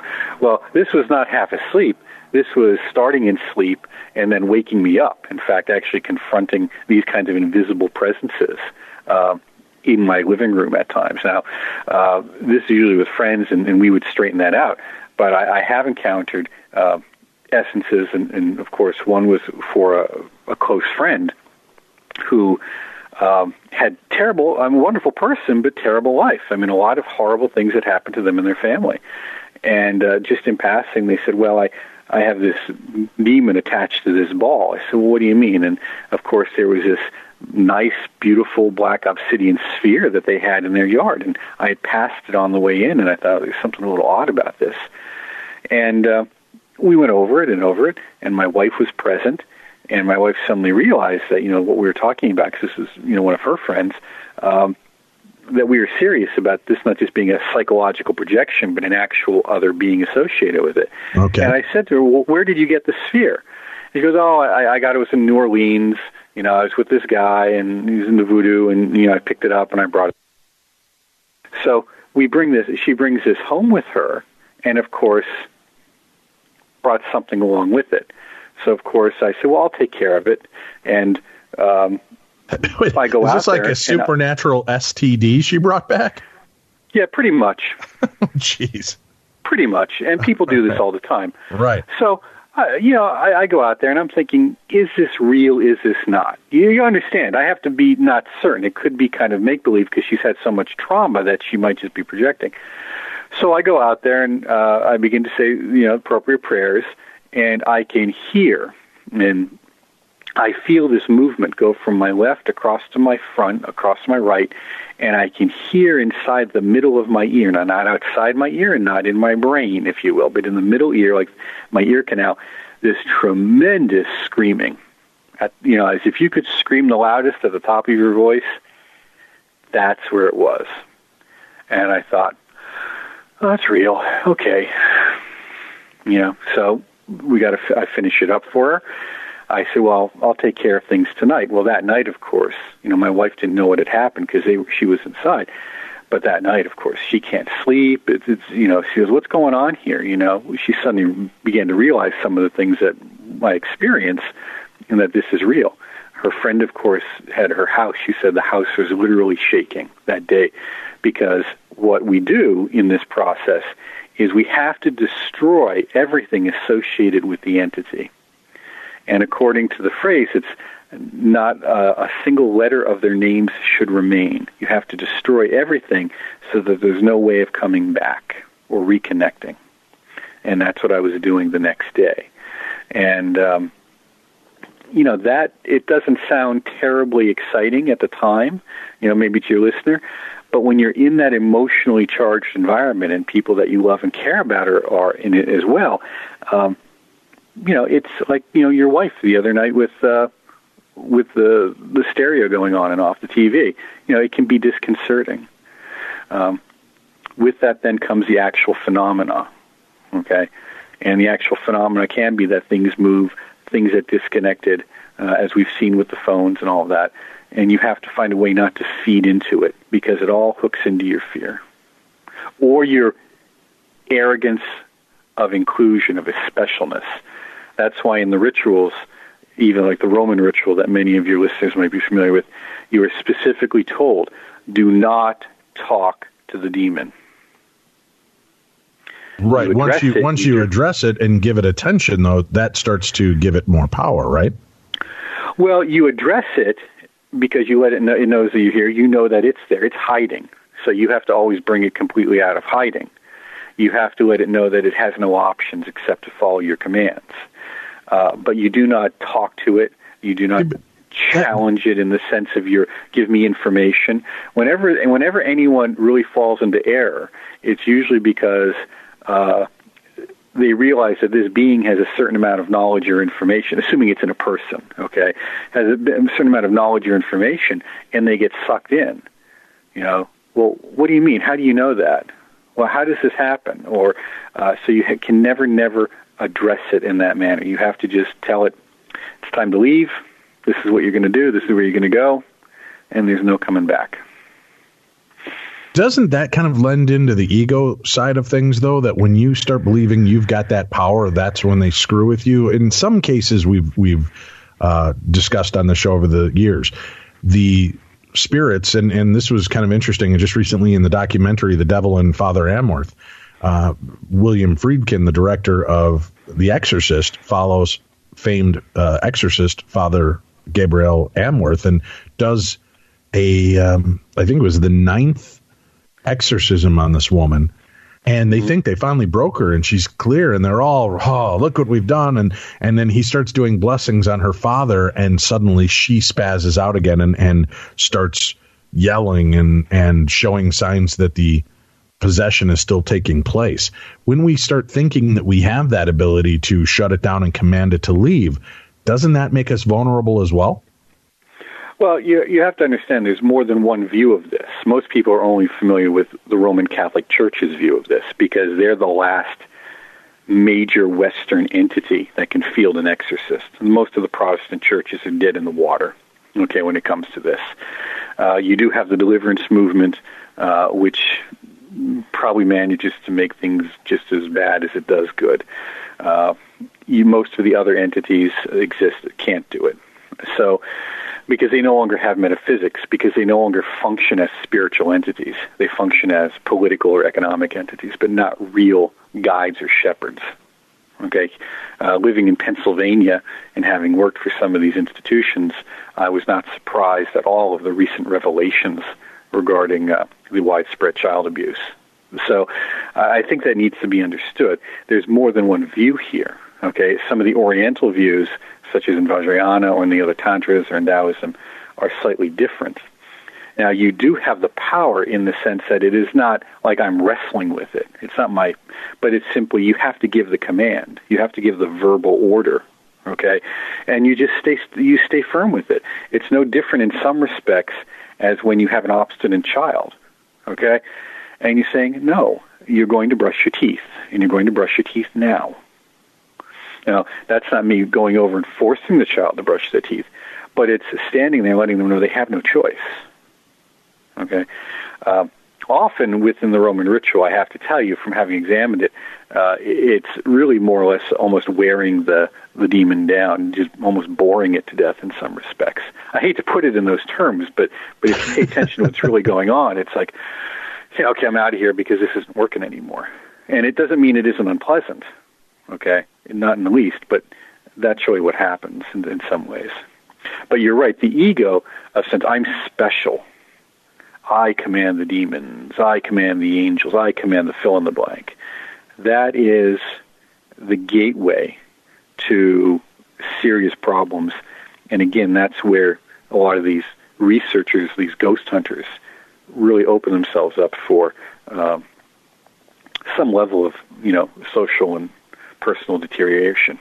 Well, this was not half asleep. This was starting in sleep and then waking me up. In fact, actually confronting these kinds of invisible presences in my living room at times. Now, this is usually with friends, and we would straighten that out. But I have encountered essences, and of course, one was for a close friend who had terrible, I'm a wonderful person, but terrible life. I mean, a lot of horrible things that happened to them and their family. And just in passing, they said, well, I have this demon attached to this ball. I said, well, what do you mean? And, of course, there was this nice, beautiful black obsidian sphere that they had in their yard. And I had passed it on the way in, and I thought there was something a little odd about this. And we went over it, and my wife was present. And my wife suddenly realized that, what we were talking about, because this is, one of her friends, that we were serious about this not just being a psychological projection, but an actual other being associated with it. Okay. And I said to her, well, where did you get the sphere? She goes, oh, I got it. It was in New Orleans. I was with this guy, and he was into voodoo, and, I picked it up, and I brought it. So she brings this home with her, and, of course, brought something along with it. So, of course, I said, well, I'll take care of it. And I go out there. Is this like a supernatural STD she brought back? Yeah, pretty much. Jeez. Pretty much. And people do this all the time. Right. So, I go out there and I'm thinking, is this real? Is this not? You understand. I have to be not certain. It could be kind of make-believe because she's had so much trauma that she might just be projecting. So I go out there and I begin to say, appropriate prayers, and I can hear, and I feel this movement go from my left across to my front, across to my right, and I can hear inside the middle of my ear, now not outside my ear and not in my brain, if you will, but in the middle ear, like my ear canal, this tremendous screaming. As if you could scream the loudest at the top of your voice, that's where it was. And I thought, oh, that's real. Okay. So I finish it up for her. I said, well, I'll take care of things tonight. Well, that night, of course, my wife didn't know what had happened because she was inside. But that night, of course, she can't sleep. She goes, what's going on here? She suddenly began to realize some of the things that I experience and that this is real. Her friend, of course, had her house. She said the house was literally shaking that day because what we do in this process is we have to destroy everything associated with the entity. And according to the phrase, it's not a single letter of their names should remain. You have to destroy everything so that there's no way of coming back or reconnecting. And that's what I was doing the next day. And, that it doesn't sound terribly exciting at the time, maybe to your listener, but when you're in that emotionally charged environment and people that you love and care about are in it as well, it's like, your wife the other night with the stereo going on and off the TV. It can be disconcerting. With that then comes the actual phenomena, okay? And the actual phenomena can be that things move, things that disconnected, as we've seen with the phones and all of that. And you have to find a way not to feed into it because it all hooks into your fear or your arrogance of inclusion, of a specialness. That's why in the rituals, even like the Roman ritual that many of your listeners might be familiar with, you are specifically told, do not talk to the demon. Right. Once you address it and give it attention, though, that starts to give it more power, right? Well, you address it because you let it know, it knows that you're here. You know that it's there. It's hiding. So you have to always bring it completely out of hiding. You have to let it know that it has no options except to follow your commands. But you do not talk to it. You do not challenge it in the sense of give me information. Whenever anyone really falls into error, it's usually because they realize that this being has a certain amount of knowledge or information, assuming it's in a person, okay, has a certain amount of knowledge or information, and they get sucked in. Well, what do you mean? How do you know that? Well, how does this happen? Or so you can never address it in that manner. You have to just tell it, it's time to leave. This is what you're going to do. This is where you're going to go. And there's no coming back. Doesn't that kind of lend into the ego side of things, though, that when you start believing you've got that power, that's when they screw with you? In some cases, we've discussed on the show over the years, the spirits, and this was kind of interesting, and just recently in the documentary, The Devil and Father Amorth, William Friedkin, the director of The Exorcist, follows famed exorcist Father Gabriel Amorth and does I think it was the 9th exorcism on this woman, and they think they finally broke her and she's clear, and they're all, oh, look what we've done, and then he starts doing blessings on her father, and suddenly she spazzes out again and starts yelling and showing signs that the possession is still taking place. When we start thinking that we have that ability to shut it down and command it to leave, doesn't that make us vulnerable as well? Well, you have to understand there's more than one view of this. Most people are only familiar with the Roman Catholic Church's view of this because they're the last major Western entity that can field an exorcist. And most of the Protestant churches are dead in the water, okay, when it comes to this. You do have the deliverance movement, which probably manages to make things just as bad as it does good. Most of the other entities exist that can't do it. So, because they no longer have metaphysics, because they no longer function as spiritual entities. They function as political or economic entities, but not real guides or shepherds. Okay, living in Pennsylvania and having worked for some of these institutions, I was not surprised at all of the recent revelations regarding the widespread child abuse. So I think that needs to be understood. There's more than one view here. Okay, some of the Oriental views, such as in Vajrayana or in the other Tantras or in Taoism, are slightly different. Now, you do have the power in the sense that it is not like I'm wrestling with it. It's not but it's simply you have to give the command. You have to give the verbal order, okay? And you just stay firm with it. It's no different in some respects as when you have an obstinate child, okay? And you're saying, no, you're going to brush your teeth, and you're going to brush your teeth now. Now, that's not me going over and forcing the child to brush their teeth, but it's standing there letting them know they have no choice. Okay? Often within the Roman ritual, I have to tell you from having examined it, it's really more or less almost wearing the demon down, just almost boring it to death in some respects. I hate to put it in those terms, but if you pay attention to what's really going on, it's like, okay, I'm out of here because this isn't working anymore. And it doesn't mean it isn't unpleasant, okay? Not in the least, but that's really what happens in some ways. But you're right, the ego of sense, I'm special. I command the demons, I command the angels, I command the fill in the blank. That is the gateway to serious problems. And again, that's where a lot of these researchers, these ghost hunters, really open themselves up for some level of, social and personal deterioration.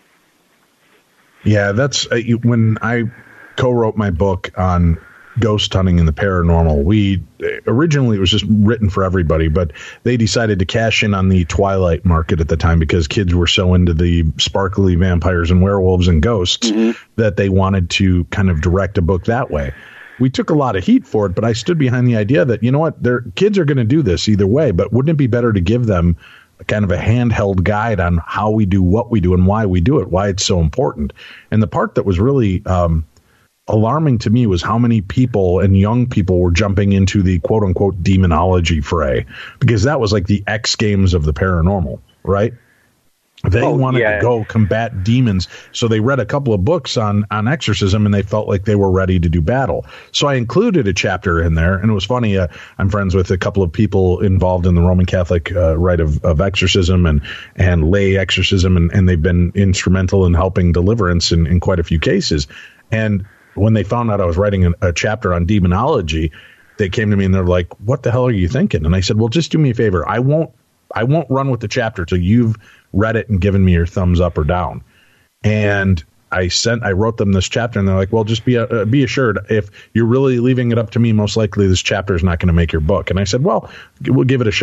Yeah, that's when I co-wrote my book on ghost hunting and the paranormal. Originally it was just written for everybody, but they decided to cash in on the Twilight market at the time because kids were so into the sparkly vampires and werewolves and ghosts that they wanted to kind of direct a book that way. We took a lot of heat for it, but I stood behind the idea that, their kids are going to do this either way, but wouldn't it be better to give them kind of a handheld guide on how we do what we do and why we do it, why it's so important. And the part that was really alarming to me was how many people and young people were jumping into the quote unquote demonology fray, because that was like the X Games of the paranormal, right? They wanted to go combat demons. So they read a couple of books on exorcism and they felt like they were ready to do battle. So I included a chapter in there, and it was funny. I'm friends with a couple of people involved in the Roman Catholic rite of exorcism and lay exorcism, and they've been instrumental in helping deliverance in quite a few cases. And when they found out I was writing a chapter on demonology, they came to me and they're like, "What the hell are you thinking?" And I said, "Well, just do me a favor. I won't run with the chapter till you've read it and given me your thumbs up or down." And I wrote them this chapter, and they're like, "Well, just be assured, if you're really leaving it up to me, most likely this chapter is not going to make your book." And I said, "Well, we'll give it a shot."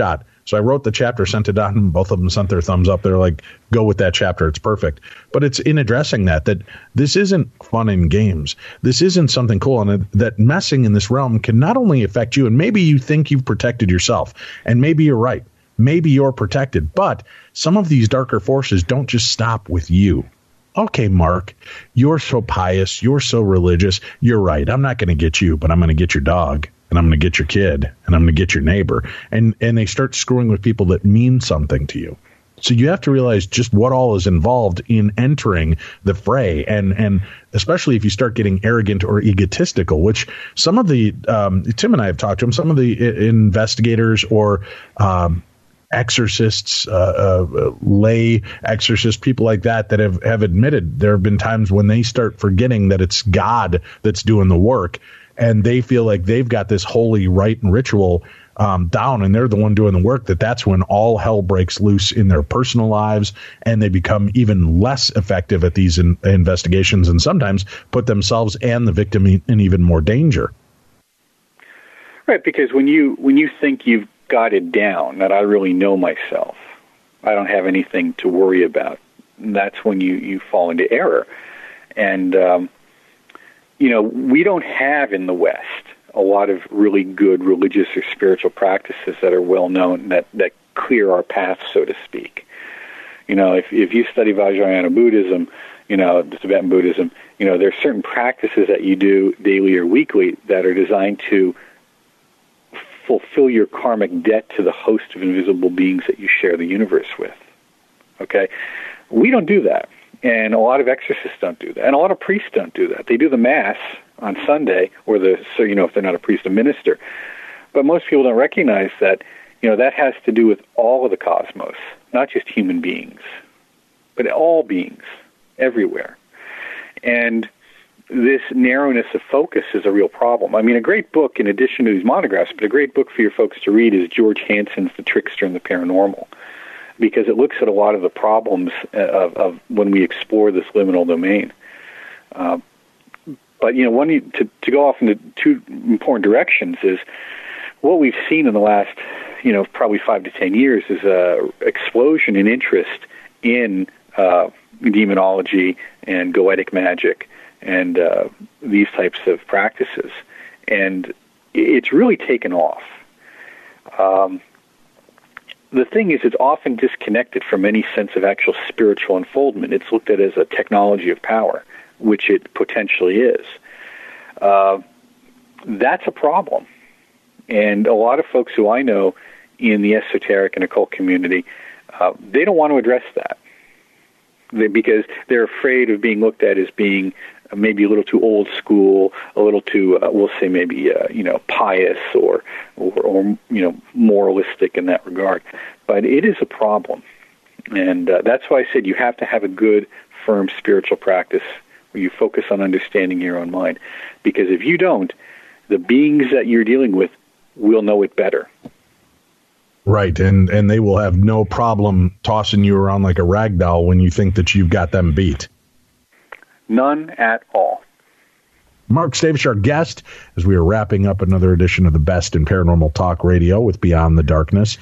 So I wrote the chapter, sent it on, and both of them sent their thumbs up. They're like, go with that chapter. It's perfect. But it's in addressing that this isn't fun in games. This isn't something cool. And that messing in this realm can not only affect you, and maybe you think you've protected yourself, and maybe you're right. Maybe you're protected. But some of these darker forces don't just stop with you. Okay, Mark, you're so pious, you're so religious, you're right. I'm not going to get you, but I'm going to get your dog, and I'm going to get your kid, and I'm going to get your neighbor. And they start screwing with people that mean something to you. So you have to realize just what all is involved in entering the fray, and especially if you start getting arrogant or egotistical, which some of the, Tim and I have talked to him, some of the investigators or exorcists, lay exorcists, people like that have admitted there have been times when they start forgetting that it's God that's doing the work, and they feel like they've got this holy rite and ritual down, and they're the one doing the work, that's when all hell breaks loose in their personal lives, and they become even less effective at these investigations, and sometimes put themselves and the victim in even more danger. Right, because when you think you've got it down, that I really know myself, I don't have anything to worry about, that's when you fall into error. And we don't have in the West a lot of really good religious or spiritual practices that are well known that clear our path, so to speak. If you study Vajrayana Buddhism, the Tibetan Buddhism, there are certain practices that you do daily or weekly that are designed to fulfill your karmic debt to the host of invisible beings that you share the universe with. Okay? We don't do that. And a lot of exorcists don't do that. And a lot of priests don't do that. They do the Mass on Sunday, or if they're not a priest, a minister. But most people don't recognize that, that has to do with all of the cosmos, not just human beings, but all beings, everywhere. And this narrowness of focus is a real problem. I mean, a great book, in addition to these monographs, but a great book for your folks to read is George Hansen's The Trickster and the Paranormal, because it looks at a lot of the problems of when we explore this liminal domain. But, to go off into two important directions is what we've seen in the last, probably 5 to 10 years is a explosion in interest in demonology and goetic magic and these types of practices. And it's really taken off. The thing is, it's often disconnected from any sense of actual spiritual unfoldment. It's looked at as a technology of power, which it potentially is. That's a problem. And a lot of folks who I know in the esoteric and occult community, they don't want to address that. Because they're afraid of being looked at as being maybe a little too old school, a little too, we'll say maybe, pious or moralistic in that regard. But it is a problem. And that's why I said you have to have a good, firm spiritual practice where you focus on understanding your own mind. Because if you don't, the beings that you're dealing with will know it better. Right, and they will have no problem tossing you around like a rag doll when you think that you've got them beat. None at all. Mark Stavish, our guest, as we are wrapping up another edition of the Best in Paranormal Talk Radio with Beyond the Darkness.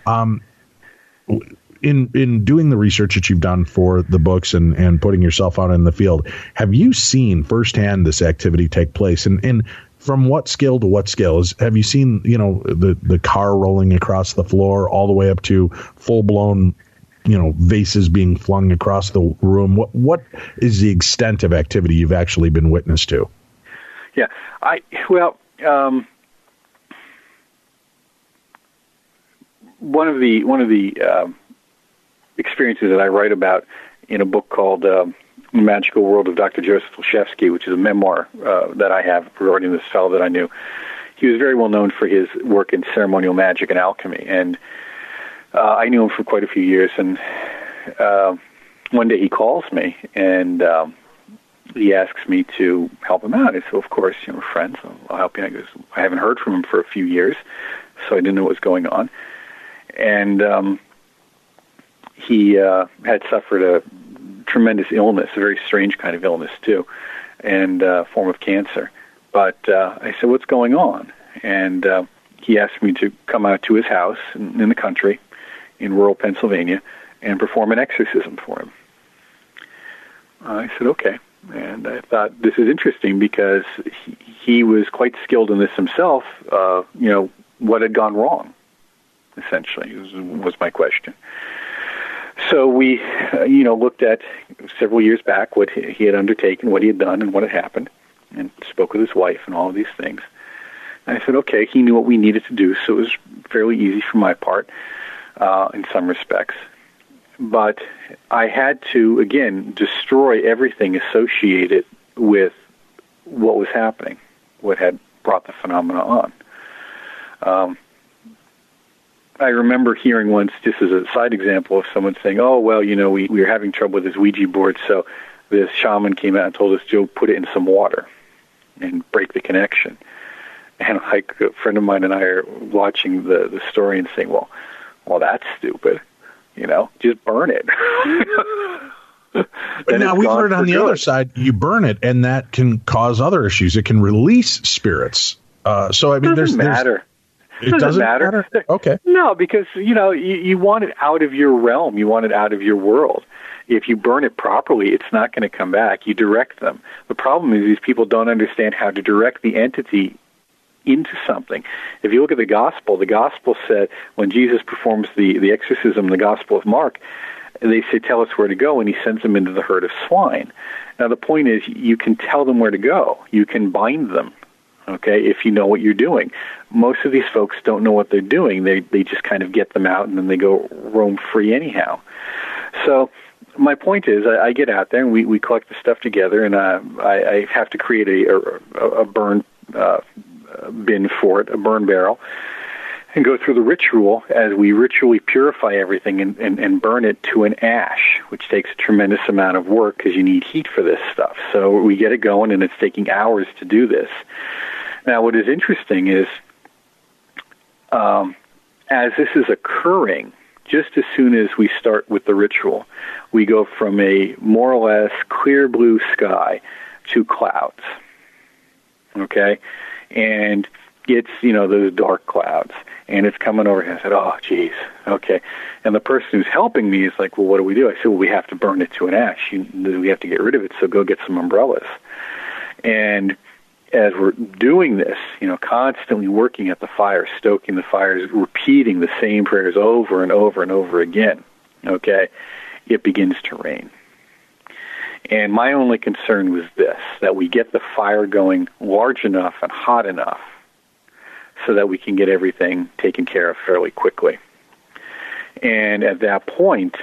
In doing the research that you've done for the books and putting yourself out in the field, have you seen firsthand this activity take place? And from what scale to what scale? Have you seen, the car rolling across the floor all the way up to full-blown, vases being flung across the room? What is the extent of activity you've actually been witness to? Yeah, one of the experiences that I write about in a book called Magical World of Dr. Joseph Olszewski, which is a memoir that I have regarding this fellow that I knew. He was very well known for his work in ceremonial magic and alchemy, and I knew him for quite a few years. And one day he calls me, and he asks me to help him out. I said, of course, we're friends, I'll help you. I goes, I haven't heard from him for a few years, so I didn't know what was going on. And he had suffered a tremendous illness, a very strange kind of illness too, and form of cancer. But I said, what's going on? And he asked me to come out to his house in the country, in rural Pennsylvania, and perform an exorcism for him. I said, okay. And I thought, this is interesting because he was quite skilled in this himself. What had gone wrong, essentially, was my question. So we, looked at several years back what he had undertaken, what he had done, and what had happened, and spoke with his wife and all of these things. And I said, okay, he knew what we needed to do, so it was fairly easy for my part in some respects. But I had to, again, destroy everything associated with what was happening, what had brought the phenomena on. I remember hearing once, just as a side example, of someone saying, oh, well, we were having trouble with this Ouija board, so this shaman came out and told us to put it in some water and break the connection. And like a friend of mine and I are watching the story and saying, well, that's stupid. Just burn it. But now we've heard on the other side, you burn it, and that can cause other issues. It can release spirits. So I mean, doesn't matter. It doesn't matter. Okay. No, because you want it out of your realm. You want it out of your world. If you burn it properly, it's not going to come back. You direct them. The problem is these people don't understand how to direct the entity into something. If you look at the gospel said when Jesus performs the exorcism in the Gospel of Mark, they say, tell us where to go, and he sends them into the herd of swine. Now, the point is, you can tell them where to go. You can bind them, okay, if you know what you're doing. Most of these folks don't know what they're doing. They just kind of get them out, and then they go roam free anyhow. So my point is, I get out there, and we collect the stuff together, and I have to create a burn bin for it, a burn barrel, and go through the ritual as we ritually purify everything and burn it to an ash, which takes a tremendous amount of work because you need heat for this stuff. So we get it going, and it's taking hours to do this. Now, what is interesting is, as this is occurring, just as soon as we start with the ritual, we go from a more or less clear blue sky to clouds, okay? And it's, those dark clouds, and it's coming over here. I said, oh, geez, okay. And the person who's helping me is like, well, what do we do? I said, well, we have to burn it to an ash. We have to get rid of it, so go get some umbrellas. And as we're doing this, constantly working at the fire, stoking the fires, repeating the same prayers over and over and over again, okay, it begins to rain. And my only concern was this, that we get the fire going large enough and hot enough so that we can get everything taken care of fairly quickly. And at that point,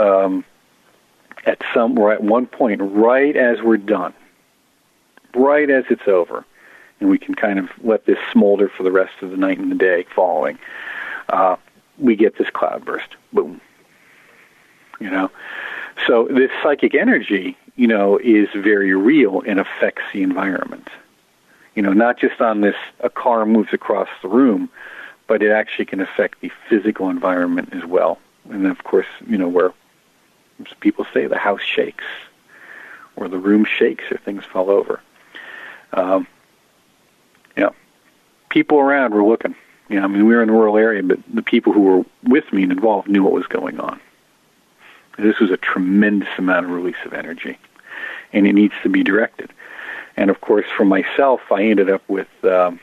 at one point, right as we're done, right as it's over, and we can kind of let this smolder for the rest of the night and the day following, we get this cloudburst. Boom. So this psychic energy, is very real and affects the environment. Not just on this, a car moves across the room, but it actually can affect the physical environment as well. And then, of course, where people say the house shakes, or the room shakes, or things fall over. People around were looking. We were in a rural area, but the people who were with me and involved knew what was going on. This was a tremendous amount of release of energy, and it needs to be directed. And, of course, for myself, I ended up with some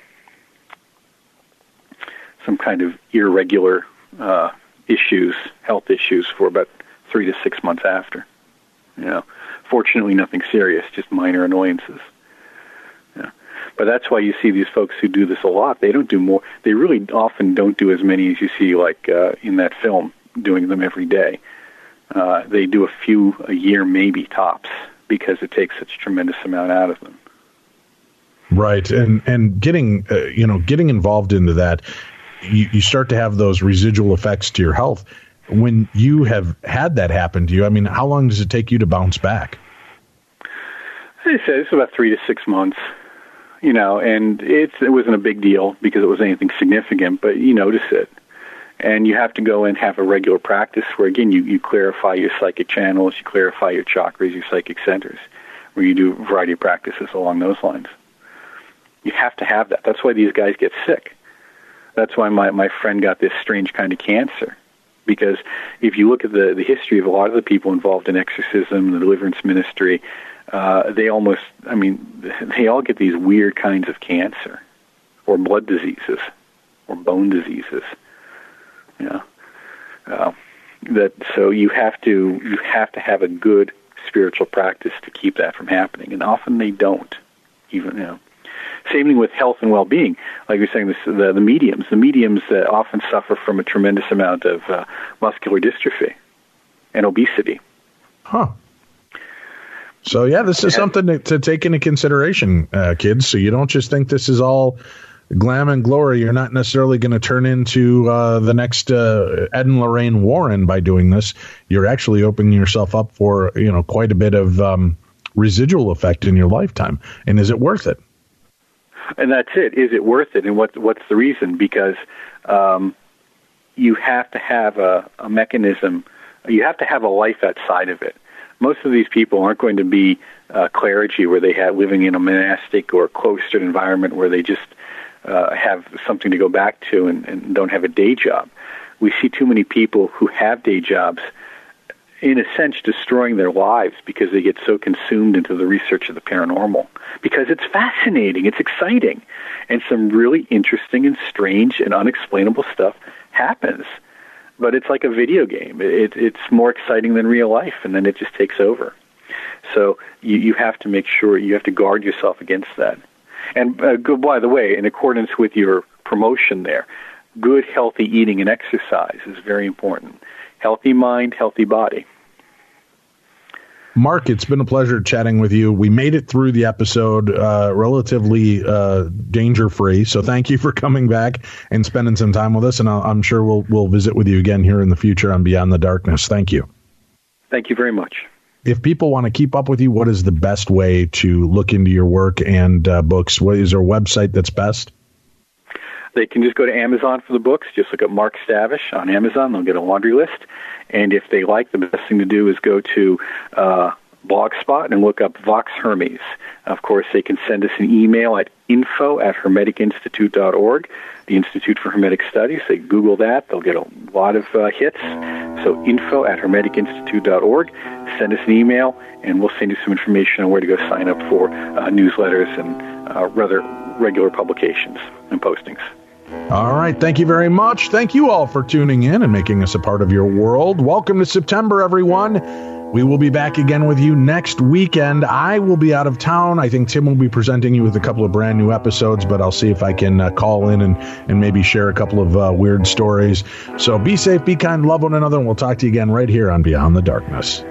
kind of irregular issues, health issues, for about 3 to 6 months after. Fortunately, nothing serious, just minor annoyances. But that's why you see these folks who do this a lot. They don't do more. They really often don't do as many as you see, like in that film, doing them every day. They do a few a year, maybe tops, because it takes such a tremendous amount out of them. Right, and getting involved into that, you start to have those residual effects to your health. When you have had that happen to you, how long does it take you to bounce back? I said it's about 3 to 6 months. And it wasn't a big deal because it wasn't anything significant, but you notice it. And you have to go and have a regular practice where, again, you clarify your psychic channels, you clarify your chakras, your psychic centers, where you do a variety of practices along those lines. You have to have that. That's why these guys get sick. That's why my friend got this strange kind of cancer. Because if you look at the history of a lot of the people involved in exorcism, the deliverance ministry, they all get these weird kinds of cancer, or blood diseases, or bone diseases. So you have to have a good spiritual practice to keep that from happening, and often they don't. Same thing with health and well-being. Like you're saying, the mediums. The mediums often suffer from a tremendous amount of muscular dystrophy and obesity. Huh. So, yeah, this is something to take into consideration, kids. So you don't just think this is all glam and glory. You're not necessarily going to turn into the next Ed and Lorraine Warren by doing this. You're actually opening yourself up for, quite a bit of residual effect in your lifetime. And is it worth it? And that's it. Is it worth it? And what's the reason? Because you have to have a mechanism. You have to have a life outside of it. Most of these people aren't going to be clergy, where they have living in a monastic or cloistered environment where they just have something to go back to and don't have a day job. We see too many people who have day jobs, in a sense, destroying their lives because they get so consumed into the research of the paranormal. Because it's fascinating, it's exciting, and some really interesting and strange and unexplainable stuff happens. But it's like a video game. It's more exciting than real life, and then it just takes over. So you have to make sure, you have to guard yourself against that. And by the way, in accordance with your promotion there, good, healthy eating and exercise is very important. Healthy mind, healthy body. Mark, it's been a pleasure chatting with you. We made it through the episode relatively danger-free, so thank you for coming back and spending some time with us, and I'm sure we'll visit with you again here in the future on Beyond the Darkness. Thank you. Thank you very much. If people want to keep up with you, what is the best way to look into your work and books? What is there a website that's best? They can just go to Amazon for the books. Just look up Mark Stavish on Amazon. They'll get a laundry list. And if they like, the best thing to do is go to Blogspot and look up Vox Hermes. Of course, they can send us an email at info@hermeticinstitute.org, the Institute for Hermetic Studies. They Google that. They'll get a lot of hits. So info@hermeticinstitute.org. Send us an email, and we'll send you some information on where to go sign up for newsletters and rather regular publications and postings. All right. Thank you very much. Thank you all for tuning in and making us a part of your world. Welcome to September, everyone. We will be back again with you next weekend. I will be out of town. I think Tim will be presenting you with a couple of brand new episodes, but I'll see if I can call in and maybe share a couple of weird stories. So be safe, be kind, love one another, and we'll talk to you again right here on Beyond the Darkness.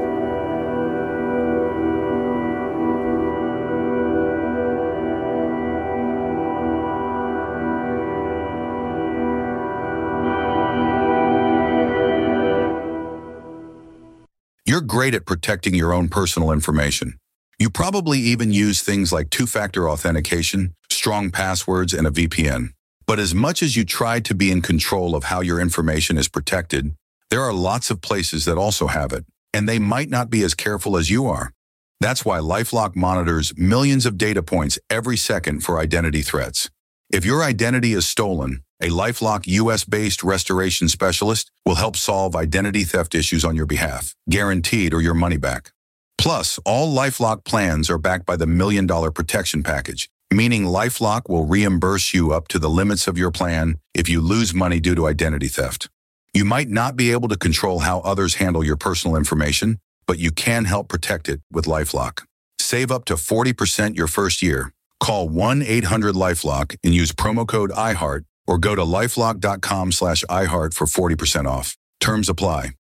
You're great at protecting your own personal information. You probably even use things like two-factor authentication, strong passwords, and a VPN. But as much as you try to be in control of how your information is protected, there are lots of places that also have it, and they might not be as careful as you are. That's why LifeLock monitors millions of data points every second for identity threats. If your identity is stolen, a LifeLock US-based restoration specialist will help solve identity theft issues on your behalf, guaranteed or your money back. Plus, all LifeLock plans are backed by the $1 Million Protection Package, meaning LifeLock will reimburse you up to the limits of your plan if you lose money due to identity theft. You might not be able to control how others handle your personal information, but you can help protect it with LifeLock. Save up to 40% your first year. Call 1-800-LifeLock and use promo code IHEART, or go to lifelock.com/iHeart for 40% off. Terms apply.